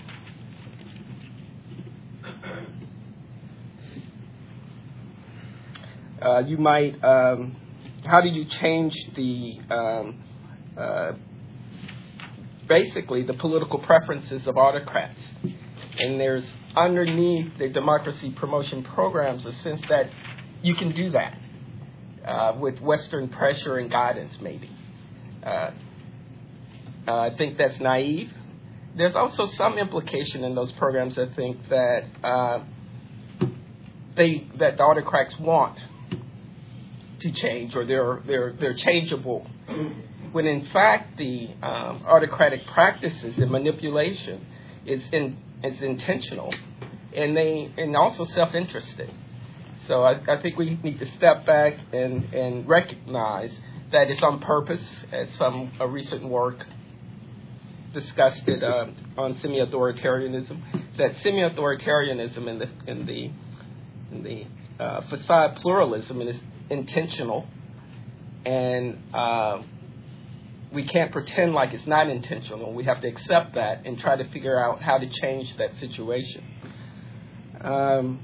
uh, you might, um, how do you change the, um, Uh, basically the political preferences of autocrats? And there's underneath the democracy promotion programs a sense that you can do that uh, with Western pressure and guidance, maybe. Uh, uh, I think that's naive. There's also some implication in those programs, I think, that uh, they that the autocrats want to change, or they're they're they're changeable. When in fact the um, autocratic practices and manipulation is in, is intentional, and they and also self-interested. So I, I think we need to step back and, and recognize that it's on purpose, as some a recent work discussed it um, on semi-authoritarianism. That semi-authoritarianism in the in the in the uh, facade pluralism is intentional, and uh, we can't pretend like it's not intentional. We have to accept that and try to figure out how to change that situation. Um,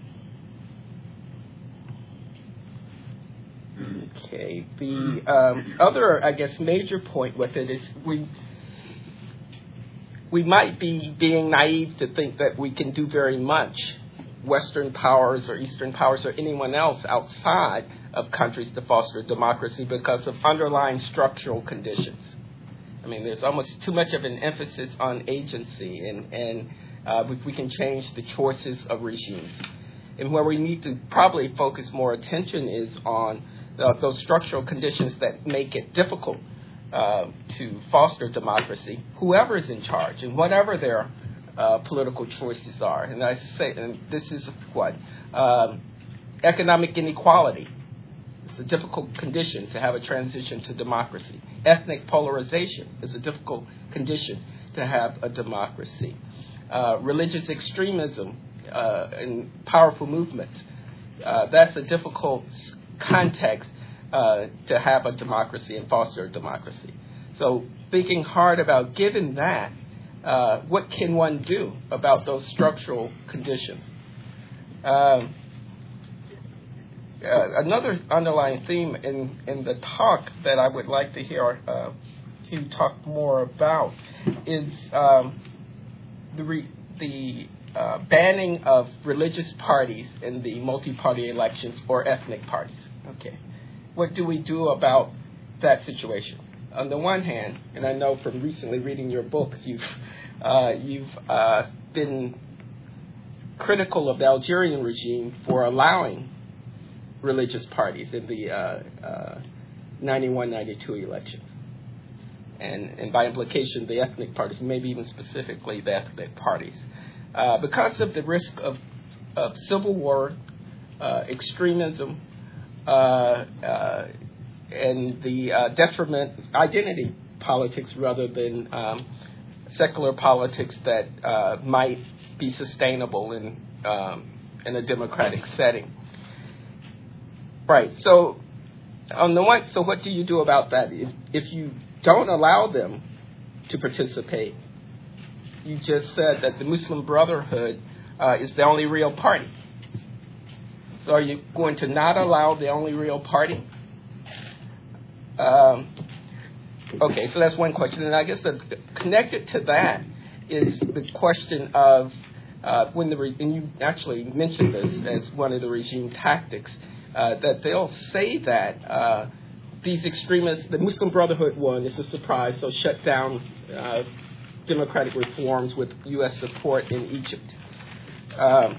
okay. The um, other, I guess, major point with it is we we might be being naive to think that we can do very much, Western powers or Eastern powers or anyone else outside of countries to foster democracy because of underlying structural conditions. I mean, there's almost too much of an emphasis on agency and, and uh, if we can change the choices of regimes. And where we need to probably focus more attention is on uh, those structural conditions that make it difficult uh, to foster democracy, whoever is in charge and whatever their uh, political choices are. And I say, and this is what? Um, economic inequality. It's a difficult condition to have a transition to democracy. Ethnic polarization is a difficult condition to have a democracy. Uh, religious extremism uh, and powerful movements, uh, that's a difficult context uh, to have a democracy and foster a democracy. So thinking hard about, given that, uh, what can one do about those structural conditions? Um, Uh, another underlying theme in, in the talk that I would like to hear uh, Hugh talk more about is um, the, re, the uh, banning of religious parties in the multi-party elections or ethnic parties. Okay, what do we do about that situation? On the one hand, and I know from recently reading your book, you've uh, you've uh, been critical of the Algerian regime for allowing religious parties in the uh, uh, ninety-one ninety-two elections. And, and by implication, the ethnic parties, maybe even specifically the ethnic parties. Uh, because of the risk of, of civil war, uh, extremism, uh, uh, and the uh, detriment, identity politics rather than um, secular politics that uh, might be sustainable in, um, in a democratic setting. Right. So, on the one, so what do you do about that? If, if you don't allow them to participate, you just said that the Muslim Brotherhood uh, is the only real party. So, are you going to not allow the only real party? Um, okay. So that's one question, and I guess the, connected to that is the question of uh, when the re- and you actually mentioned this as one of the regime tactics. Uh, that they'll say that uh, these extremists, the Muslim Brotherhood one is a surprise, so shut down uh, democratic reforms with U S support in Egypt. Um,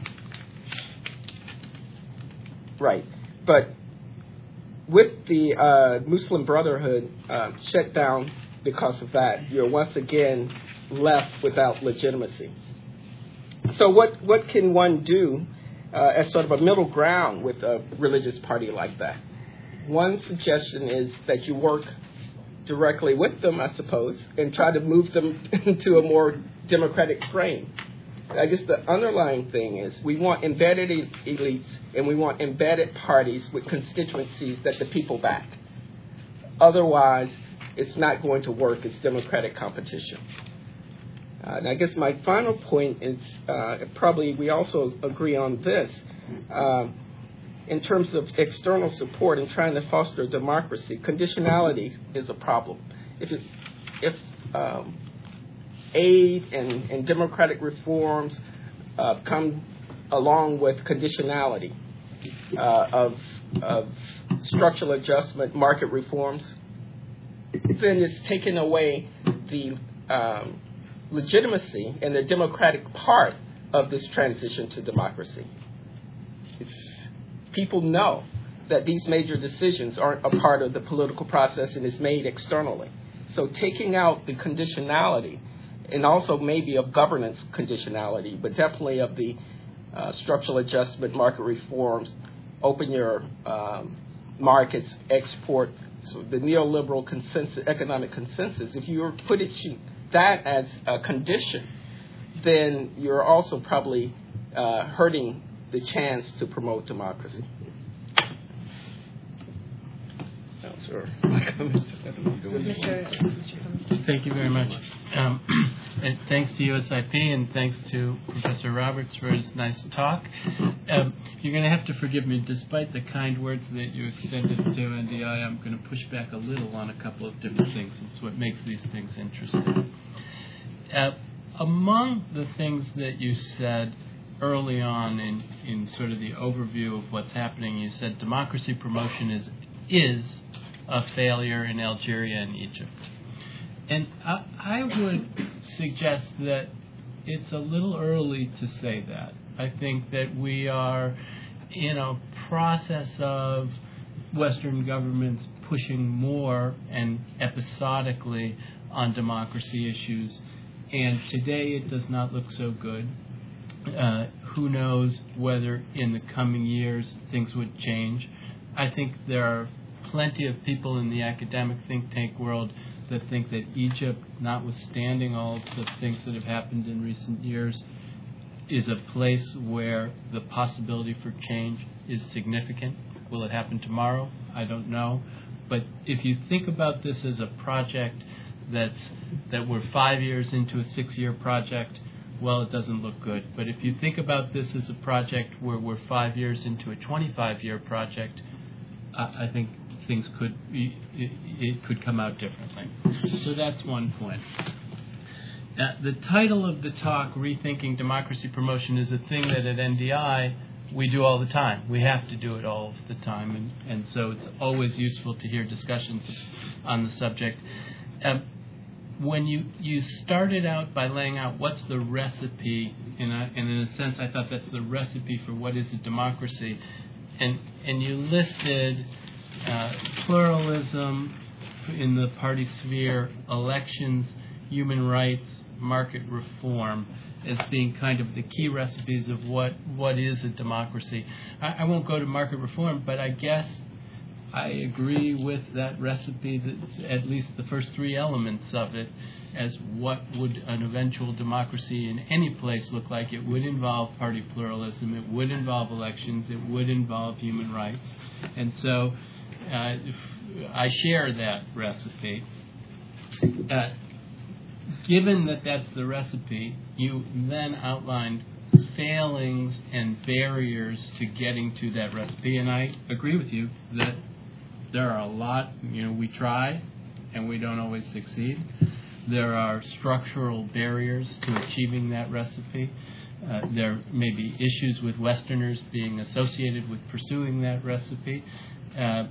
right. But with the uh, Muslim Brotherhood uh, shut down because of that, you're once again left without legitimacy. So what, what can one do Uh, as sort of a middle ground with a religious party like that? One suggestion is that you work directly with them, I suppose, and try to move them into a more democratic frame. I guess the underlying thing is we want embedded elites and we want embedded parties with constituencies that the people back. Otherwise, it's not going to work. It's democratic competition. Uh, and I guess my final point is uh, probably we also agree on this. Uh, in terms of external support and trying to foster democracy, conditionality is a problem. If, it, if um, aid and, and democratic reforms uh, come along with conditionality uh, of, of structural adjustment, market reforms, then it's taken away the um, legitimacy and the democratic part of this transition to democracy. It's, people know that these major decisions aren't a part of the political process and is made externally. So taking out the conditionality, and also maybe of governance conditionality, but definitely of the uh, structural adjustment, market reforms, open your um, markets, export, so the neoliberal consensus, economic consensus, if you put it that as a condition, then you're also probably uh, hurting the chance to promote democracy. comments or my comments. Thank you very much. Um, and thanks to U S I P and thanks to Professor Roberts for his nice talk. Um, you're going to have to forgive me, despite the kind words that you extended to N D I, I'm going to push back a little on a couple of different things. It's what makes these things interesting. Uh, among the things that you said early on in, in sort of the overview of what's happening, you said democracy promotion is is a failure in Algeria and Egypt. And I, I would suggest that it's a little early to say that. I think that we are in a process of Western governments pushing more and episodically on democracy issues, and today it does not look so good. Uh, who knows whether in the coming years things would change. I think there are plenty of people in the academic think tank world that think that Egypt, notwithstanding all of the things that have happened in recent years, is a place where the possibility for change is significant. Will it happen tomorrow? I don't know. But if you think about this as a project that's that we're five years into a six-year project, well, it doesn't look good. But if you think about this as a project where we're five years into a twenty-five-year project, I, I think things could be, it, it could come out differently. So that's one point. Uh, the title of the talk, Rethinking Democracy Promotion, is a thing that at N D I we do all the time. We have to do it all the time, and, and so it's always useful to hear discussions on the subject. Um, when you, you started out by laying out what's the recipe, and, I, and in a sense I thought that's the recipe for what is a democracy, and, and you listed uh, pluralism in the party sphere, elections, human rights, market reform as being kind of the key recipes of what, what is a democracy. I, I won't go to market reform, but I guess I agree with that recipe, that at least the first three elements of it, as what would an eventual democracy in any place look like. It would involve party pluralism, it would involve elections, it would involve human rights. And so uh, I share that recipe. Uh, given that that's the recipe, you then outlined failings and barriers to getting to that recipe, and I agree with you that there are a lot, you know, we try and we don't always succeed. There are structural barriers to achieving that recipe. Uh, there may be issues with Westerners being associated with pursuing that recipe. Uh,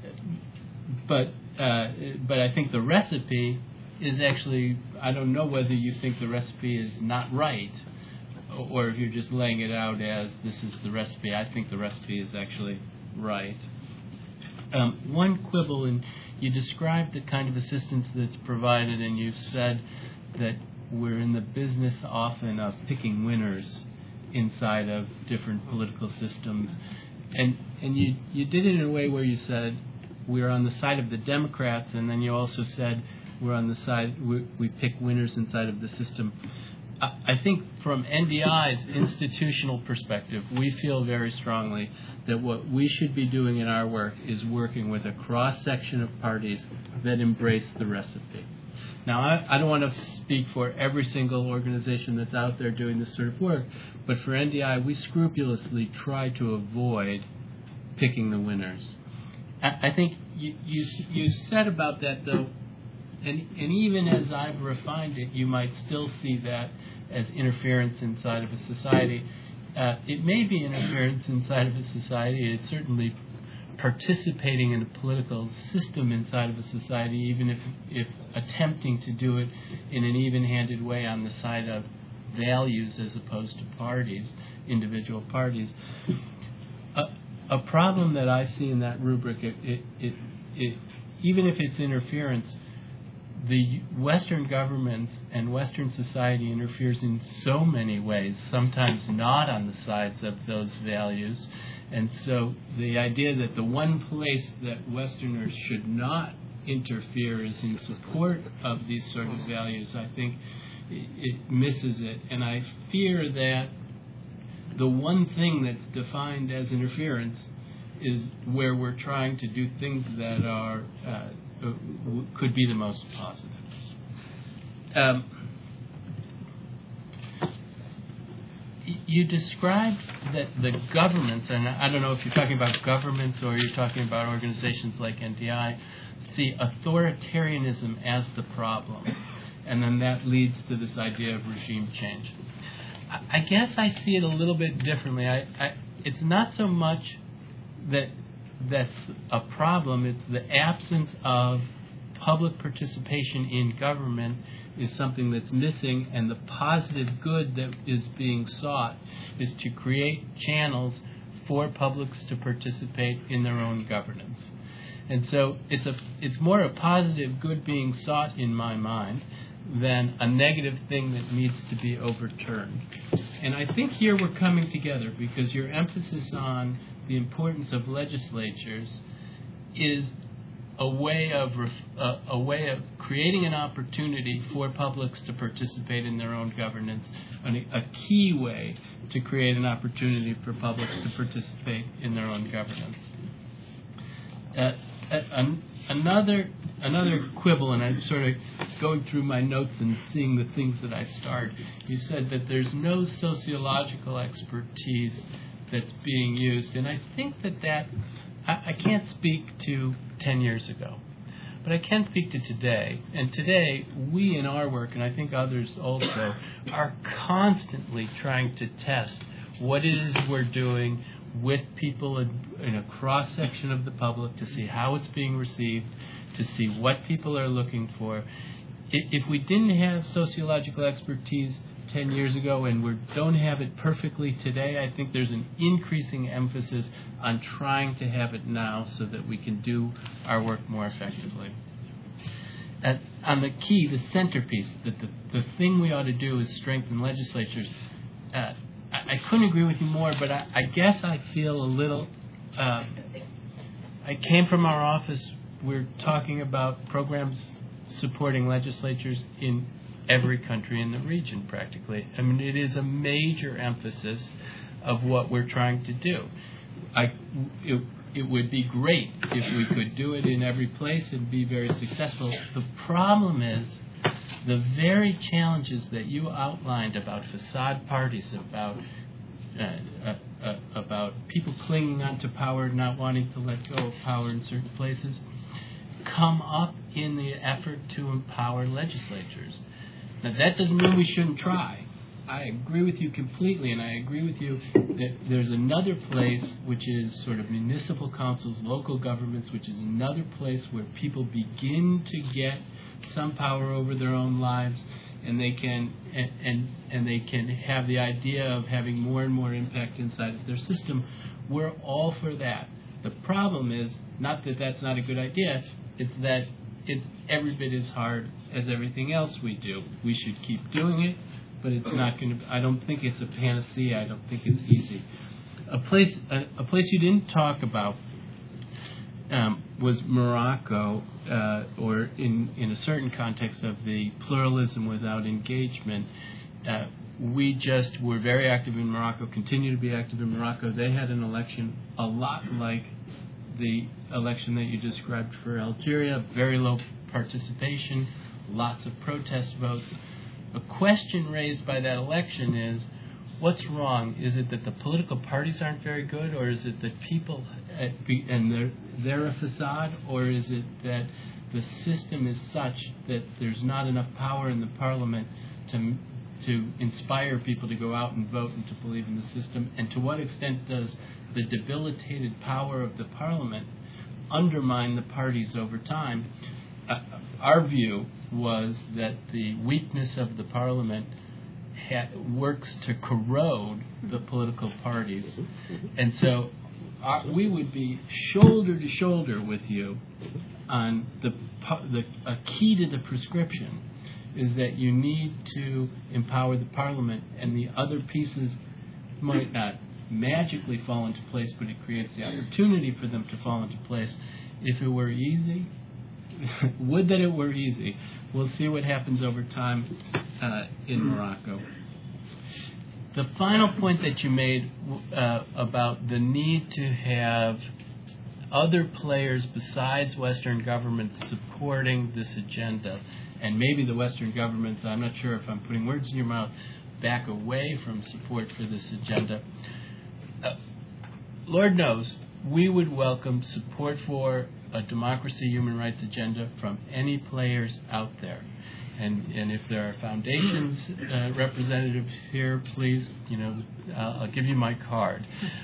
but uh, but I think the recipe is actually, I don't know whether you think the recipe is not right or if you're just laying it out as this is the recipe. I think the recipe is actually right. Um, one quibble, and you described the kind of assistance that's provided, and you said that we're in the business often of picking winners inside of different political systems. And and you, you did it in a way where you said we're on the side of the Democrats, and then you also said we're on the side, we, we pick winners inside of the system. I, I think from N D I's institutional perspective, we feel very strongly that what we should be doing in our work is working with a cross-section of parties that embrace the recipe. Now, I, I don't want to speak for every single organization that's out there doing this sort of work, but for N D I, we scrupulously try to avoid picking the winners. I, I think you, you, you said about that, though, and, and even as I've refined it, you might still see that as interference inside of a society. Uh, it may be interference inside of a society. It's certainly participating in a political system inside of a society, even if, if attempting to do it in an even-handed way on the side of values as opposed to parties, individual parties. A, a problem that I see in that rubric, it, it, it, it, even if it's interference, the Western governments and Western society interferes in so many ways, sometimes not on the sides of those values. And so the idea that the one place that Westerners should not interfere is in support of these sort of values, I think it, it misses it. And I fear that the one thing that's defined as interference is where we're trying to do things that are uh, could be the most positive. Um, you described that the governments, and I don't know if you're talking about governments or you're talking about organizations like N D I, see authoritarianism as the problem, and then that leads to this idea of regime change. I, I guess I see it a little bit differently. I, I, it's not so much that that's a problem, it's the absence of public participation in government is something that's missing, and the positive good that is being sought is to create channels for publics to participate in their own governance. And so it's a it's more a positive good being sought in my mind than a negative thing that needs to be overturned. And I think here we're coming together because your emphasis on the importance of legislatures is a way of uh, a way of creating an opportunity for publics to participate in their own governance, and a, a key way to create an opportunity for publics to participate in their own governance. Uh, an, another another quibble, and I'm sort of going through my notes and seeing the things that I start. You said that there's no sociological expertise that's being used, and I think that that I, I can't speak to ten years ago, but I can speak to today. And today, we in our work, and I think others also, are constantly trying to test what it is we're doing with people in, in a cross-section of the public to see how it's being received, to see what people are looking for. If we didn't have sociological expertise ten years ago and we don't have it perfectly today, I think there's an increasing emphasis on trying to have it now so that we can do our work more effectively. At, on the key, the centerpiece, that the, the thing we ought to do is strengthen legislatures. Uh, I, I couldn't agree with you more, but I, I guess I feel a little... Uh, I came from our office, we're talking about programs supporting legislatures in every country in the region, practically. I mean, it is a major emphasis of what we're trying to do. I, it, it would be great if we could do it in every place and be very successful. The problem is the very challenges that you outlined about facade parties, about uh, uh, uh, about people clinging on to power, not wanting to let go of power in certain places, come up in the effort to empower legislatures. Now, that doesn't mean we shouldn't try. I agree with you completely, and I agree with you that there's another place, which is sort of municipal councils, local governments, which is another place where people begin to get some power over their own lives, and they can and and, and they can have the idea of having more and more impact inside of their system. We're all for that. The problem is not that that's not a good idea, it's that it's every bit as hard as everything else we do. We should keep doing it, but it's not going to. I don't think it's a panacea. I don't think it's easy. A place, a, a place you didn't talk about um, was Morocco, uh, or in in a certain context of the pluralism without engagement. Uh, we just were very active in Morocco. Continue to be active in Morocco. They had an election a lot like the election that you described for Algeria. Very low participation. Lots of protest votes. A question raised by that election is, what's wrong? Is it that the political parties aren't very good, or is it that people, uh, be, and they're, they're a facade, or is it that the system is such that there's not enough power in the parliament to to inspire people to go out and vote and to believe in the system? And to what extent does the debilitated power of the parliament undermine the parties over time? Uh, our view was that the weakness of the parliament ha- works to corrode the political parties. And so uh, we would be shoulder to shoulder with you on the, the a key to the prescription is that you need to empower the parliament, and the other pieces might not magically fall into place, but it creates the opportunity for them to fall into place. If it were easy, would that it were easy. We'll see what happens over time uh, in Morocco. The final point that you made uh, about the need to have other players besides Western governments supporting this agenda. And maybe the Western governments, I'm not sure if I'm putting words in your mouth, back away from support for this agenda. Uh, Lord knows, we would welcome support for a democracy, human rights agenda from any players out there. And, and if there are foundations uh, representatives here, please, you know, I'll, I'll give you my card.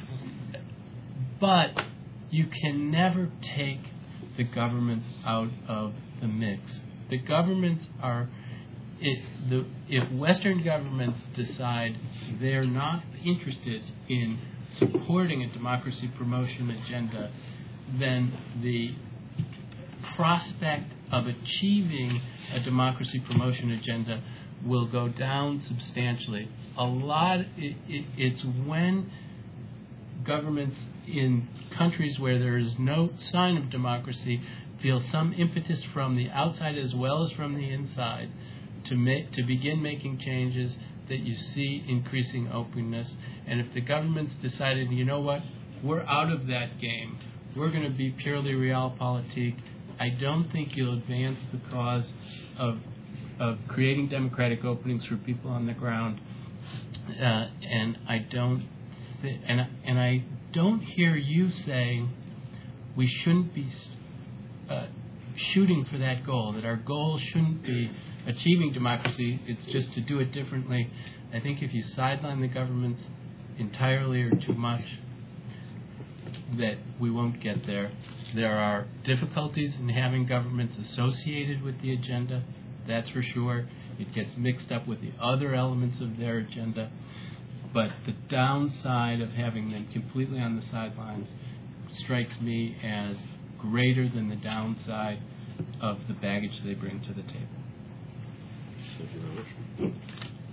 But you can never take the governments out of the mix. The governments are, if, the, if Western governments decide they're not interested in supporting a democracy promotion agenda, then the prospect of achieving a democracy promotion agenda will go down substantially. A lot, it, it, it's when governments in countries where there is no sign of democracy feel some impetus from the outside as well as from the inside to make, to begin making changes that you see increasing openness. And if the government's decided, you know what, we're out of that game, we're going to be purely realpolitik, I don't think you'll advance the cause of of creating democratic openings for people on the ground. Uh, and I don't, th- and and I don't hear you saying we shouldn't be uh, shooting for that goal. That our goal shouldn't be achieving democracy. It's just to do it differently. I think if you sideline the governments entirely or too much, that we won't get there. There are difficulties in having governments associated with the agenda, that's for sure. It gets mixed up with the other elements of their agenda. But the downside of having them completely on the sidelines strikes me as greater than the downside of the baggage they bring to the table. Thank you very much.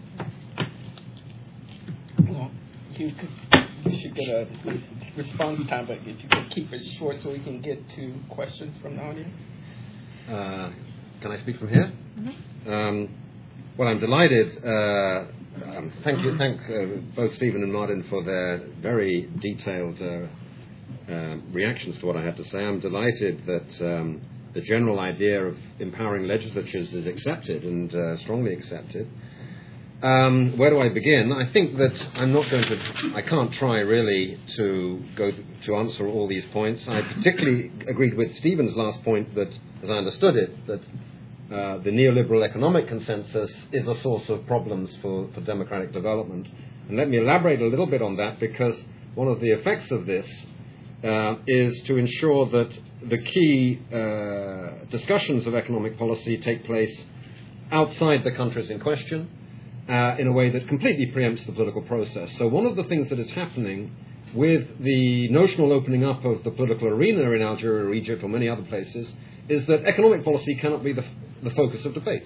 Well, you, could, you should get a response time, but if you could keep it short so we can get to questions from the audience. Uh, can I speak from here? Mm-hmm. Um, well, I'm delighted. Uh, um, thank you, thank uh, both Stephen and Martin for their very detailed uh, uh, reactions to what I have to say. I'm delighted that um, the general idea of empowering legislatures is accepted and uh, strongly accepted. Um, where do I begin? I think that I'm not going to, I can't try really to go to answer all these points. I particularly agreed with Stephen's last point that, as I understood it, that uh, the neoliberal economic consensus is a source of problems for, for democratic development. And let me elaborate a little bit on that, because one of the effects of this uh, is to ensure that the key uh, discussions of economic policy take place outside the countries in question, Uh, in a way that completely preempts the political process. So one of the things that is happening with the notional opening up of the political arena in Algeria or Egypt or many other places is that economic policy cannot be the, f- the focus of debate.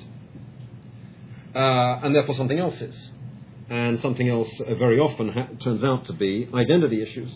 Uh, and therefore something else is. And something else uh, very often ha- turns out to be identity issues,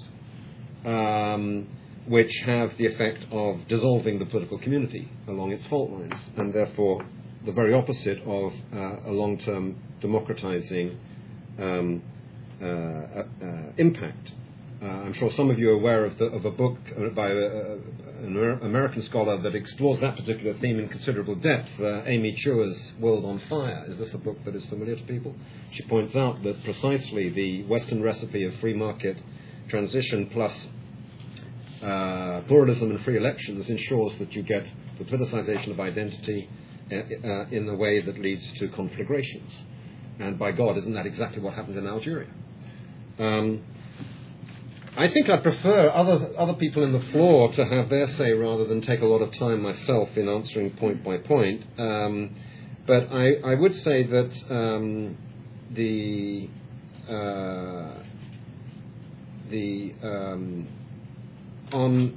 um, which have the effect of dissolving the political community along its fault lines, and therefore the very opposite of uh, a long-term democratizing um, uh, uh, impact. Uh, I'm sure some of you are aware of, the, of a book by a, a, an American scholar that explores that particular theme in considerable depth, uh, Amy Chua's World on Fire. Is this a book that is familiar to people? She points out that precisely the Western recipe of free market transition plus uh, pluralism and free elections ensures that you get the politicization of identity uh, uh, in a way that leads to conflagrations. And by God, isn't that exactly what happened in Algeria? Um, I think I prefer other other people in the floor to have their say rather than take a lot of time myself in answering point by point. Um, but I, I would say that um, the uh, the um, on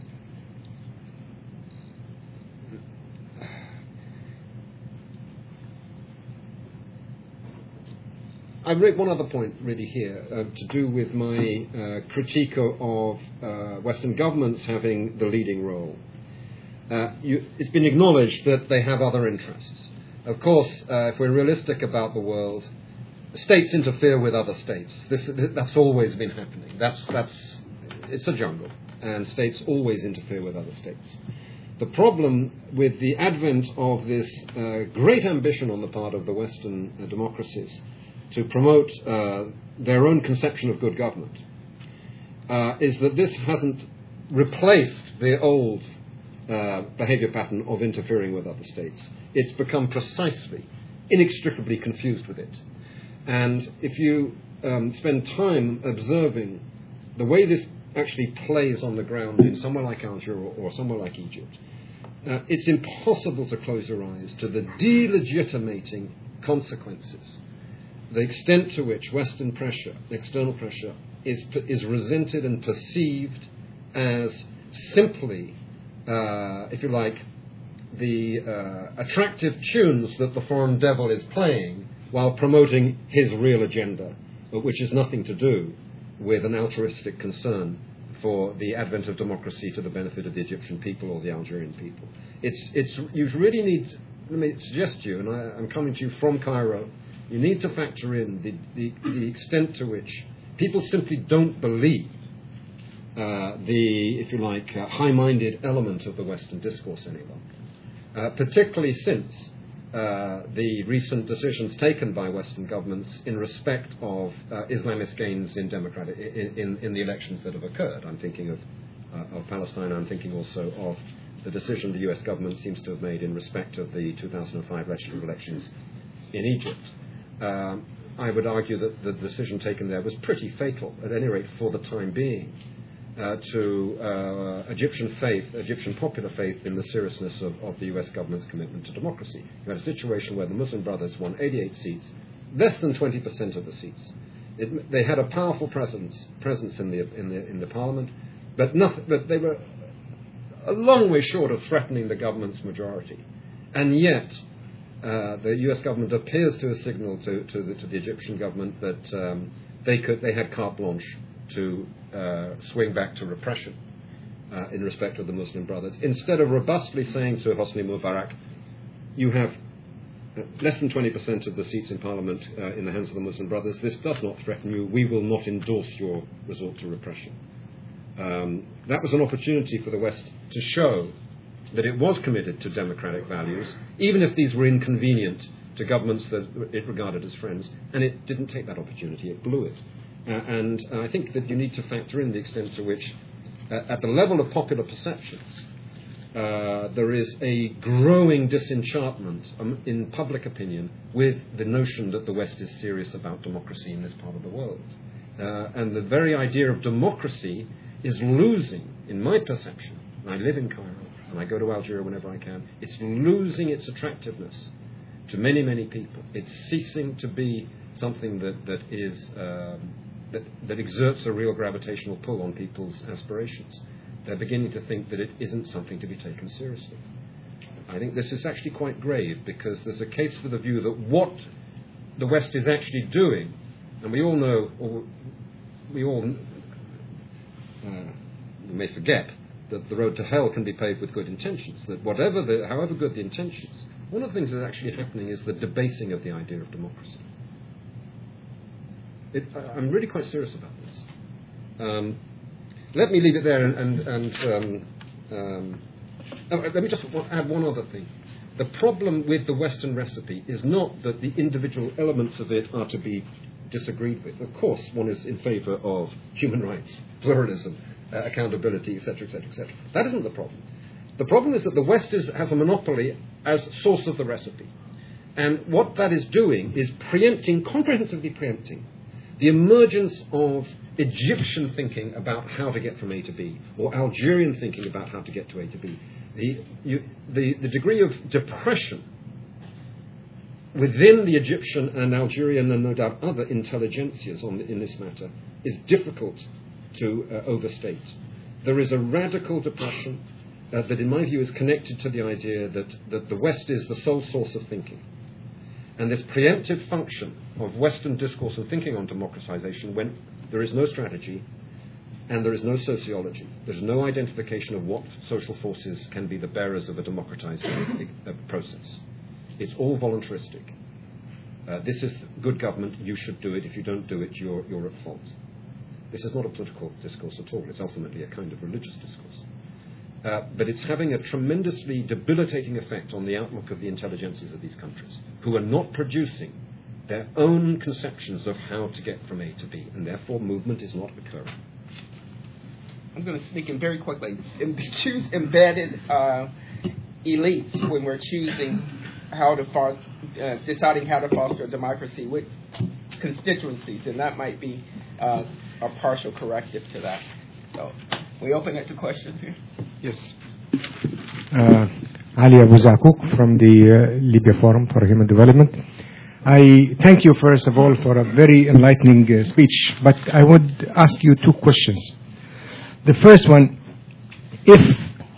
I make one other point really here uh, to do with my uh, critique of uh, Western governments having the leading role. Uh, you, it's been acknowledged that they have other interests. Of course, uh, if we're realistic about the world, states interfere with other states. This, that's always been happening. That's, that's, it's a jungle. and states always interfere with other states. The problem with the advent of this uh, great ambition on the part of the Western uh, democracies to promote uh, their own conception of good government uh, is that this hasn't replaced the old uh, behavior pattern of interfering with other states. It's become precisely, inextricably confused with it. And if you um, spend time observing the way this actually plays on the ground in somewhere like Algeria or, or somewhere like Egypt, uh, it's impossible to close your eyes to the delegitimating consequences, the extent to which Western pressure, external pressure, is, is resented and perceived as simply, uh, if you like, the uh, attractive tunes that the foreign devil is playing while promoting his real agenda, which has nothing to do with an altruistic concern for the advent of democracy to the benefit of the Egyptian people or the Algerian people. It's, it's, you really need, let me suggest to you, and I, I'm coming to you from Cairo, you need to factor in the, the, the extent to which people simply don't believe uh, the, if you like, uh, high-minded element of the Western discourse any longer, uh, particularly since Uh, the recent decisions taken by Western governments in respect of uh, Islamist gains in democratic in, in, in the elections that have occurred. I'm thinking of, uh, of Palestine. I'm thinking also of the decision the U S government seems to have made in respect of the two thousand five legislative elections in Egypt. Um, I would argue that the decision taken there was pretty fatal, at any rate for the time being, Uh, to uh, Egyptian faith, Egyptian popular faith in the seriousness of, of the U S government's commitment to democracy. You had a situation where the Muslim Brothers won eighty-eight seats, less than twenty percent of the seats. It, they had a powerful presence, presence in the in the in the parliament, but nothing. But they were a long way short of threatening the government's majority, and yet uh, the U S government appears to have signalled to to the, to the Egyptian government that um, they could they had carte blanche to uh, swing back to repression uh, in respect of the Muslim Brothers, instead of robustly saying to Hosni Mubarak, you have less than twenty percent of the seats in Parliament uh, in the hands of the Muslim Brothers. This does not threaten you. We will not endorse your resort to repression. Um, that was an opportunity for the West to show that it was committed to democratic values, even if these were inconvenient to governments that it regarded as friends, and it didn't take that opportunity. It blew it. Uh, and uh, I think that you need to factor in the extent to which, uh, at the level of popular perceptions, uh, there is a growing disenchantment um, in public opinion with the notion that the West is serious about democracy in this part of the world. Uh, and the very idea of democracy is losing, in my perception, and I live in Cairo, and I go to Algeria whenever I can, it's losing its attractiveness to many, many people. It's ceasing to be something that, that is... Um, That, that exerts a real gravitational pull on people's aspirations. They're beginning to think that it isn't something to be taken seriously. I think this is actually quite grave, because there's a case for the view that what the West is actually doing, and we all know, or we all uh, we may forget, that the road to hell can be paved with good intentions, that whatever the, however good the intentions, one of the things that's actually happening is the debasing of the idea of democracy. It, I'm really quite serious about this. Um, let me leave it there and, and, and um, um, oh, let me just add one other thing. The problem with the Western recipe is not that the individual elements of it are to be disagreed with. Of course, one is in favour of human rights, pluralism, uh, accountability, et cetera, et cetera, et cetera. That isn't the problem. The problem is that the West is, has a monopoly as source of the recipe. And what that is doing is preempting, comprehensively preempting, the emergence of Egyptian thinking about how to get from A to B, or Algerian thinking about how to get to A to B. The, you, the, the degree of depression within the Egyptian and Algerian and no doubt other intelligentsias on, in this matter is difficult to uh, overstate. There is a radical depression uh, that in my view is connected to the idea that, that the West is the sole source of thinking. And this preemptive function of Western discourse and thinking on democratization, when there is no strategy and there is no sociology, there's no identification of what social forces can be the bearers of a democratizing process. It's all voluntaristic. Uh, this is good government, you should do it. If you don't do it, you're, you're at fault. This is not a political discourse at all. It's ultimately a kind of religious discourse. Uh, but it's having a tremendously debilitating effect on the outlook of the intelligences of these countries, who are not producing their own conceptions of how to get from A to B, and therefore movement is not occurring. I'm going to sneak in very quickly. Choose embedded uh, elites when we're choosing how to fo- uh, deciding how to foster democracy with constituencies, and that might be uh, a partial corrective to that. So we open it to questions here. Yes. Uh, Ali Abu Zakuk from the uh, Libya Forum for Human Development. I thank you, first of all, for a very enlightening uh, speech, but I would ask you two questions. The first one, if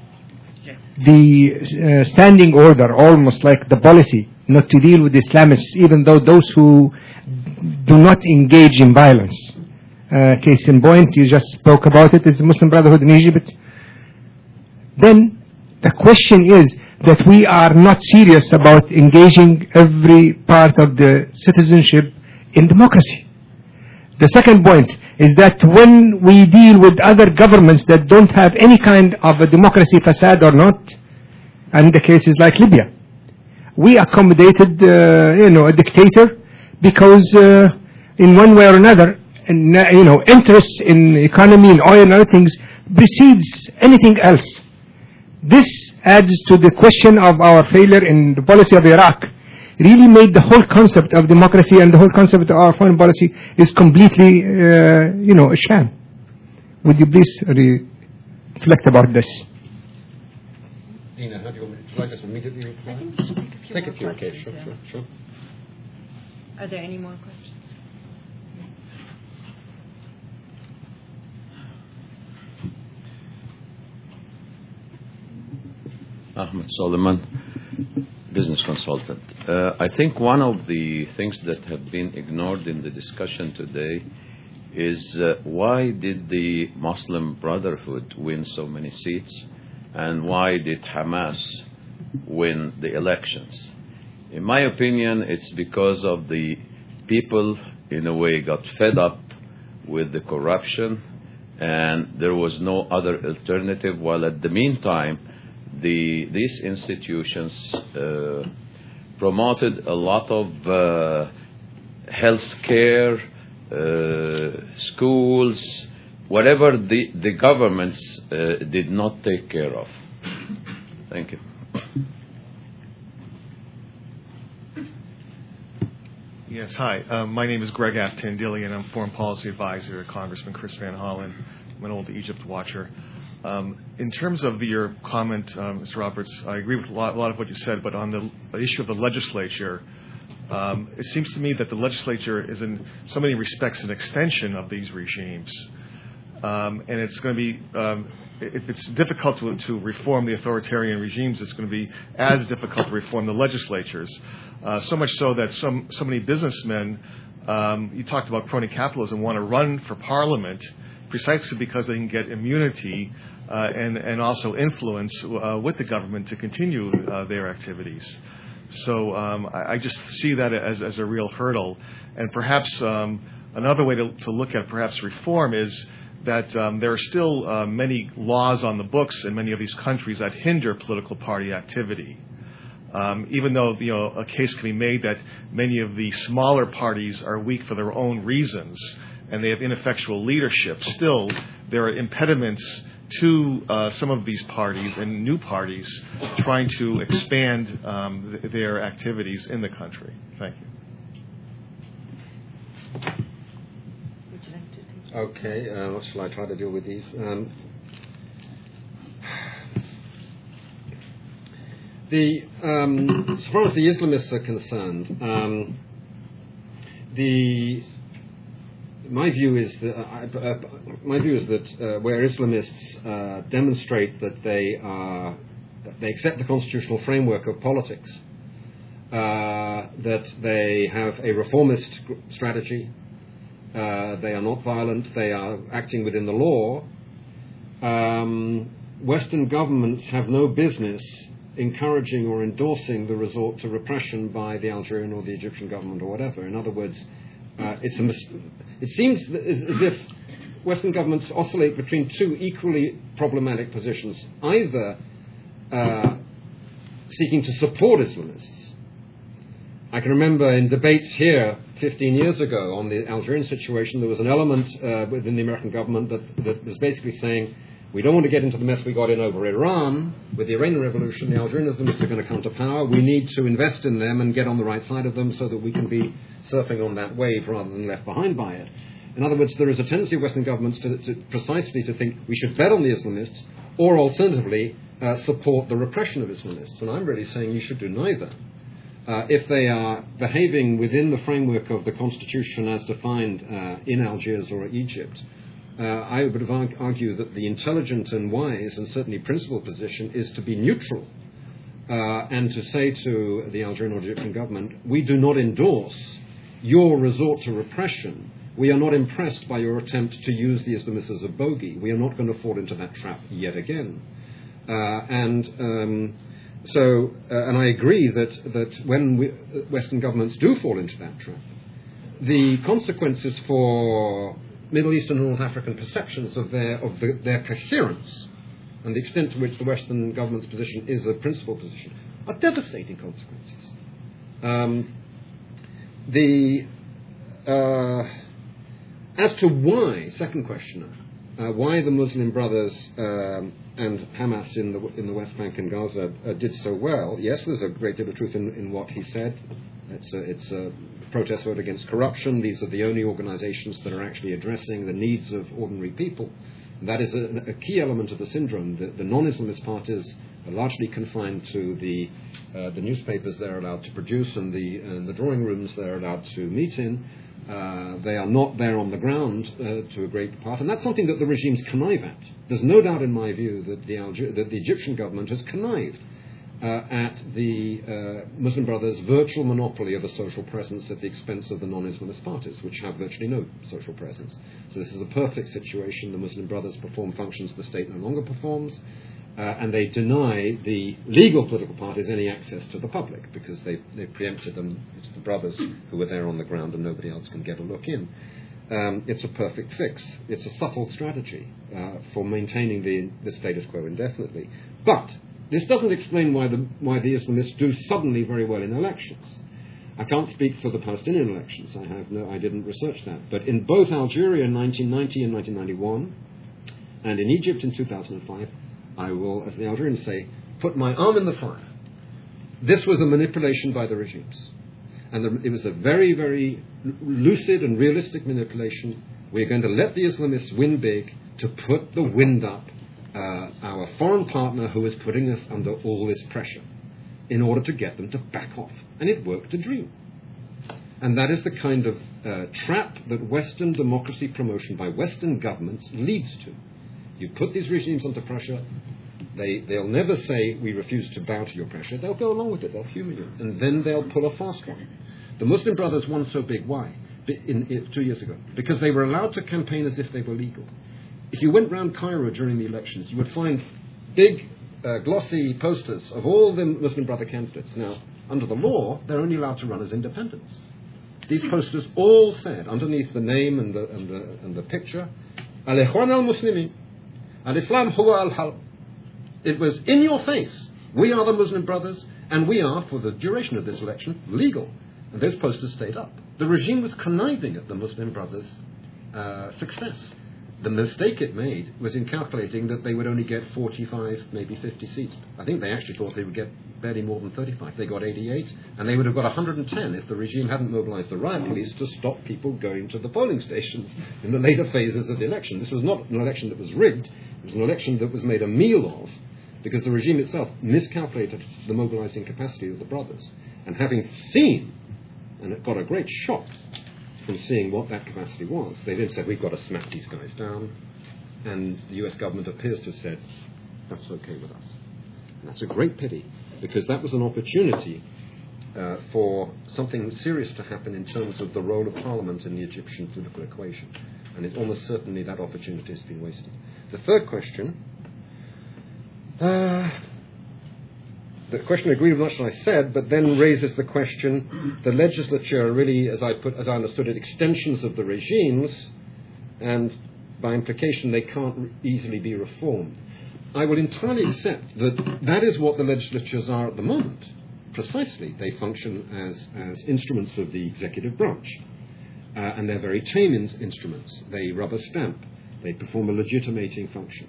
the uh, standing order, almost like the policy, not to deal with Islamists, even though those who do not engage in violence, uh, case in point, you just spoke about it, is the Muslim Brotherhood in Egypt, then the question is that we are not serious about engaging every part of the citizenship in democracy. The second point is that when we deal with other governments that don't have any kind of a democracy facade or not, and the cases like Libya, we accommodated, uh, you know, a dictator because uh, in one way or another, and, uh, you know, interest in economy and oil and other things precedes anything else. This adds to the question of our failure in the policy of Iraq. Really made the whole concept of democracy and the whole concept of our foreign policy is completely, uh, you know, a sham. Would you please reflect about this? Dina, how do you want me to, should I just immediately reply? I think we should take a few Take more a few, okay, questions, sure, yeah. sure, sure. Are there any more questions? Ahmed Solomon, business consultant. Uh, I think one of the things that have been ignored in the discussion today is uh, why did the Muslim Brotherhood win so many seats, and why did Hamas win the elections? In my opinion, it's because of the people, in a way, got fed up with the corruption, and there was no other alternative, while at the meantime, The, these institutions uh, promoted a lot of uh, health care, uh, schools, whatever the, the governments uh, did not take care of. Thank you. Yes, hi. Um, my name is Greg Aftandili, and I'm Foreign Policy Advisor to Congressman Chris Van Hollen. I'm an old Egypt watcher. Um, in terms of the, your comment, um, Mister Roberts, I agree with a lot, a lot of what you said, but on the, the issue of the legislature, um, it seems to me that the legislature is in so many respects an extension of these regimes. Um, and it's going to be, um, if it's difficult to, to reform the authoritarian regimes, it's going to be as difficult to reform the legislatures. Uh, so much so that some, so many businessmen, um, you talked about crony capitalism, want to run for parliament precisely because they can get immunity uh, and, and also influence uh, with the government to continue uh, their activities. So um, I, I just see that as, as a real hurdle. And perhaps um, another way to, to look at perhaps reform is that um, there are still uh, many laws on the books in many of these countries that hinder political party activity. Um, even though, you know, a case can be made that many of the smaller parties are weak for their own reasons and they have ineffectual leadership, still there are impediments to uh, some of these parties and new parties trying to expand um, th- their activities in the country. Thank you. Would you like to take Okay, uh, what shall I try to deal with these? Um, the um, as far as the Islamists are concerned, um, the my view is that uh, uh, my view is that uh, where Islamists uh, demonstrate that they are that they accept the constitutional framework of politics, uh, that they have a reformist strategy. Uh, they are not violent, they are acting within the law. Um, Western governments have no business encouraging or endorsing the resort to repression by the Algerian or the Egyptian government or whatever. In other words, uh, it's a mis- it seems as, as if Western governments oscillate between two equally problematic positions, either uh, seeking to support Islamists. I can remember in debates here fifteen years ago on the Algerian situation, there was an element uh, within the American government that, that was basically saying, we don't want to get into the mess we got in over Iran. With the Iranian Revolution, the Algerian Islamists are going to come to power. We need to invest in them and get on the right side of them so that we can be surfing on that wave rather than left behind by it. In other words, there is a tendency of Western governments to, to precisely to think we should bet on the Islamists or alternatively uh, support the repression of Islamists. And I'm really saying you should do neither. Uh, if they are behaving within the framework of the constitution as defined uh, in Algiers or Egypt, uh, I would argue that the intelligent and wise and certainly principled position is to be neutral uh, and to say to the Algerian or Egyptian government, we do not endorse your resort to repression. We are not impressed by your attempt to use the Islamists as a bogey. We are not going to fall into that trap yet again. Uh, and um, so, uh, and I agree that, that when we, Western governments do fall into that trap, the consequences for Middle Eastern and North African perceptions of their, of the, their coherence and the extent to which the Western government's position is a principal position are devastating consequences. Um, the... Uh, As to why, second questioner, uh, why the Muslim Brothers um, and Hamas in the in the West Bank and Gaza uh, did so well, yes, there's a great deal of truth in, in what he said. It's a, it's a protest vote against corruption. These are the only organizations that are actually addressing the needs of ordinary people. And that is a, a key element of the syndrome. The, the non-Islamist parties are largely confined to the uh, the newspapers they're allowed to produce and the and the drawing rooms they're allowed to meet in. Uh, they are not there on the ground uh, to a great part, and that's something that the regimes connive at. There's no doubt in my view that the, Alger- that the Egyptian government has connived uh, at the uh, Muslim Brothers' virtual monopoly of a social presence at the expense of the non-Islamist parties, which have virtually no social presence. So this is a perfect situation. The Muslim Brothers perform functions the state no longer performs, uh, and they deny the legal political parties any access to the public because they, they preempted them. It's the brothers who are there on the ground and nobody else can get a look in. Um, it's a perfect fix. It's a subtle strategy uh, for maintaining the, the status quo indefinitely. But this doesn't explain why the, why the Islamists do suddenly very well in elections. I can't speak for the Palestinian elections. I have no, I didn't research that. But in both Algeria in nineteen ninety and nineteen ninety-one, and in Egypt in two thousand five, I will, as the Algerians say, put my arm in the fire. This was a manipulation by the regimes. And the, it was a very, very lucid and realistic manipulation. We're going to let the Islamists win big to put the wind up uh, our foreign partner who is putting us under all this pressure in order to get them to back off. And it worked a dream. And that is the kind of uh, trap that Western democracy promotion by Western governments leads to. You put these regimes under pressure, they, they'll never say, we refuse to bow to your pressure. They'll go along with it. They'll humor you. And then they'll pull a fast one. The Muslim Brothers won so big. Why? In, in, two years ago. Because they were allowed to campaign as if they were legal. If you went round Cairo during the elections, you would find big, uh, glossy posters of all the Muslim Brother candidates. Now, under the law, they're only allowed to run as independents. These posters all said, underneath the name and the, and the, and the picture, Al-Ikhwan al-Muslimin. Al-Islam huwa al-Hal. It was in your face. We are the Muslim Brothers, and we are, for the duration of this election, legal. And those posters stayed up. The regime was conniving at the Muslim Brothers' uh, success. The mistake it made was in calculating that they would only get forty-five, maybe fifty seats. I think they actually thought they would get barely more than thirty-five. They got eighty-eight, and they would have got one hundred ten if the regime hadn't mobilized the riot police to stop people going to the polling stations in the later phases of the election. This was not an election that was rigged. It was an election that was made a meal of because the regime itself miscalculated the mobilizing capacity of the brothers. And having seen, and it got a great shock from seeing what that capacity was, they then said, we've got to smack these guys down. And the U S government appears to have said, that's okay with us. And that's a great pity, because that was an opportunity uh, for something serious to happen in terms of the role of Parliament in the Egyptian political equation. And it almost certainly that opportunity has been wasted. The third question, uh, the question I agree with much what I said, but then raises the question, the legislature are really, as I put, as I understood it, extensions of the regimes, and by implication, they can't re- easily be reformed. I will entirely accept that that is what the legislatures are at the moment. Precisely, they function as, as instruments of the executive branch. Uh, and they're very tame in- instruments. They rubber stamp. They perform a legitimating function.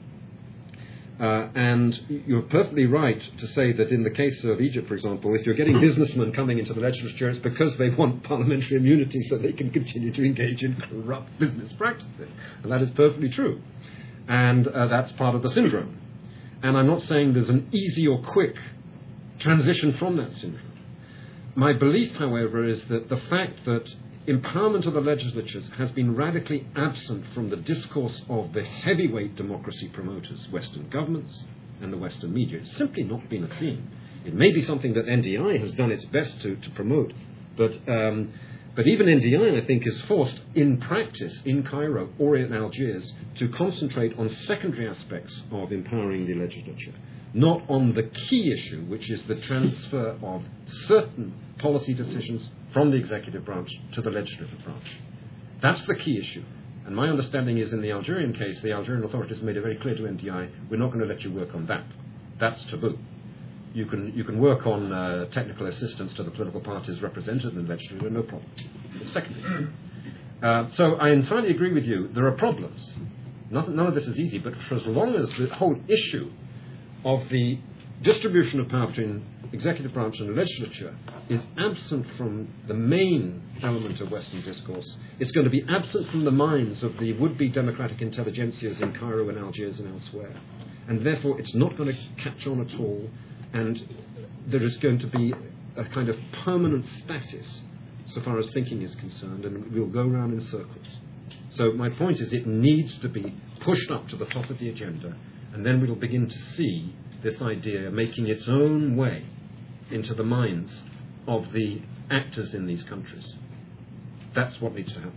Uh, and you're perfectly right to say that in the case of Egypt, for example, if you're getting businessmen coming into the legislature, it's because they want parliamentary immunity so they can continue to engage in corrupt business practices. And that is perfectly true. And uh, that's part of the syndrome. And I'm not saying there's an easy or quick transition from that syndrome. My belief, however, is that the fact that empowerment of the legislatures has been radically absent from the discourse of the heavyweight democracy promoters, Western governments and the Western media. It's simply not been a theme. It may be something that N D I has done its best to, to promote, but, um, but even N D I, I think, is forced in practice in Cairo or in Algiers to concentrate on secondary aspects of empowering the legislature, not on the key issue, which is the transfer of certain policy decisions from the executive branch to the legislative branch. That's the key issue. And my understanding is in the Algerian case, the Algerian authorities made it very clear to N D I, we're not going to let you work on that. That's taboo. You can, you can work on uh, technical assistance to the political parties represented in the legislature, no problem. It's secondary. Uh, so I entirely agree with you. There are problems. None, none of this is easy, but for as long as the whole issue of the distribution of power between executive branch and the legislature is absent from the main element of Western discourse, it's going to be absent from the minds of the would-be democratic intelligentsias in Cairo and Algiers and elsewhere. And therefore, it's not going to catch on at all, and there is going to be a kind of permanent stasis so far as thinking is concerned, and we'll go round in circles. So my point is it needs to be pushed up to the top of the agenda, and then we'll begin to see this idea making its own way into the minds of the actors in these countries. That's what needs to happen.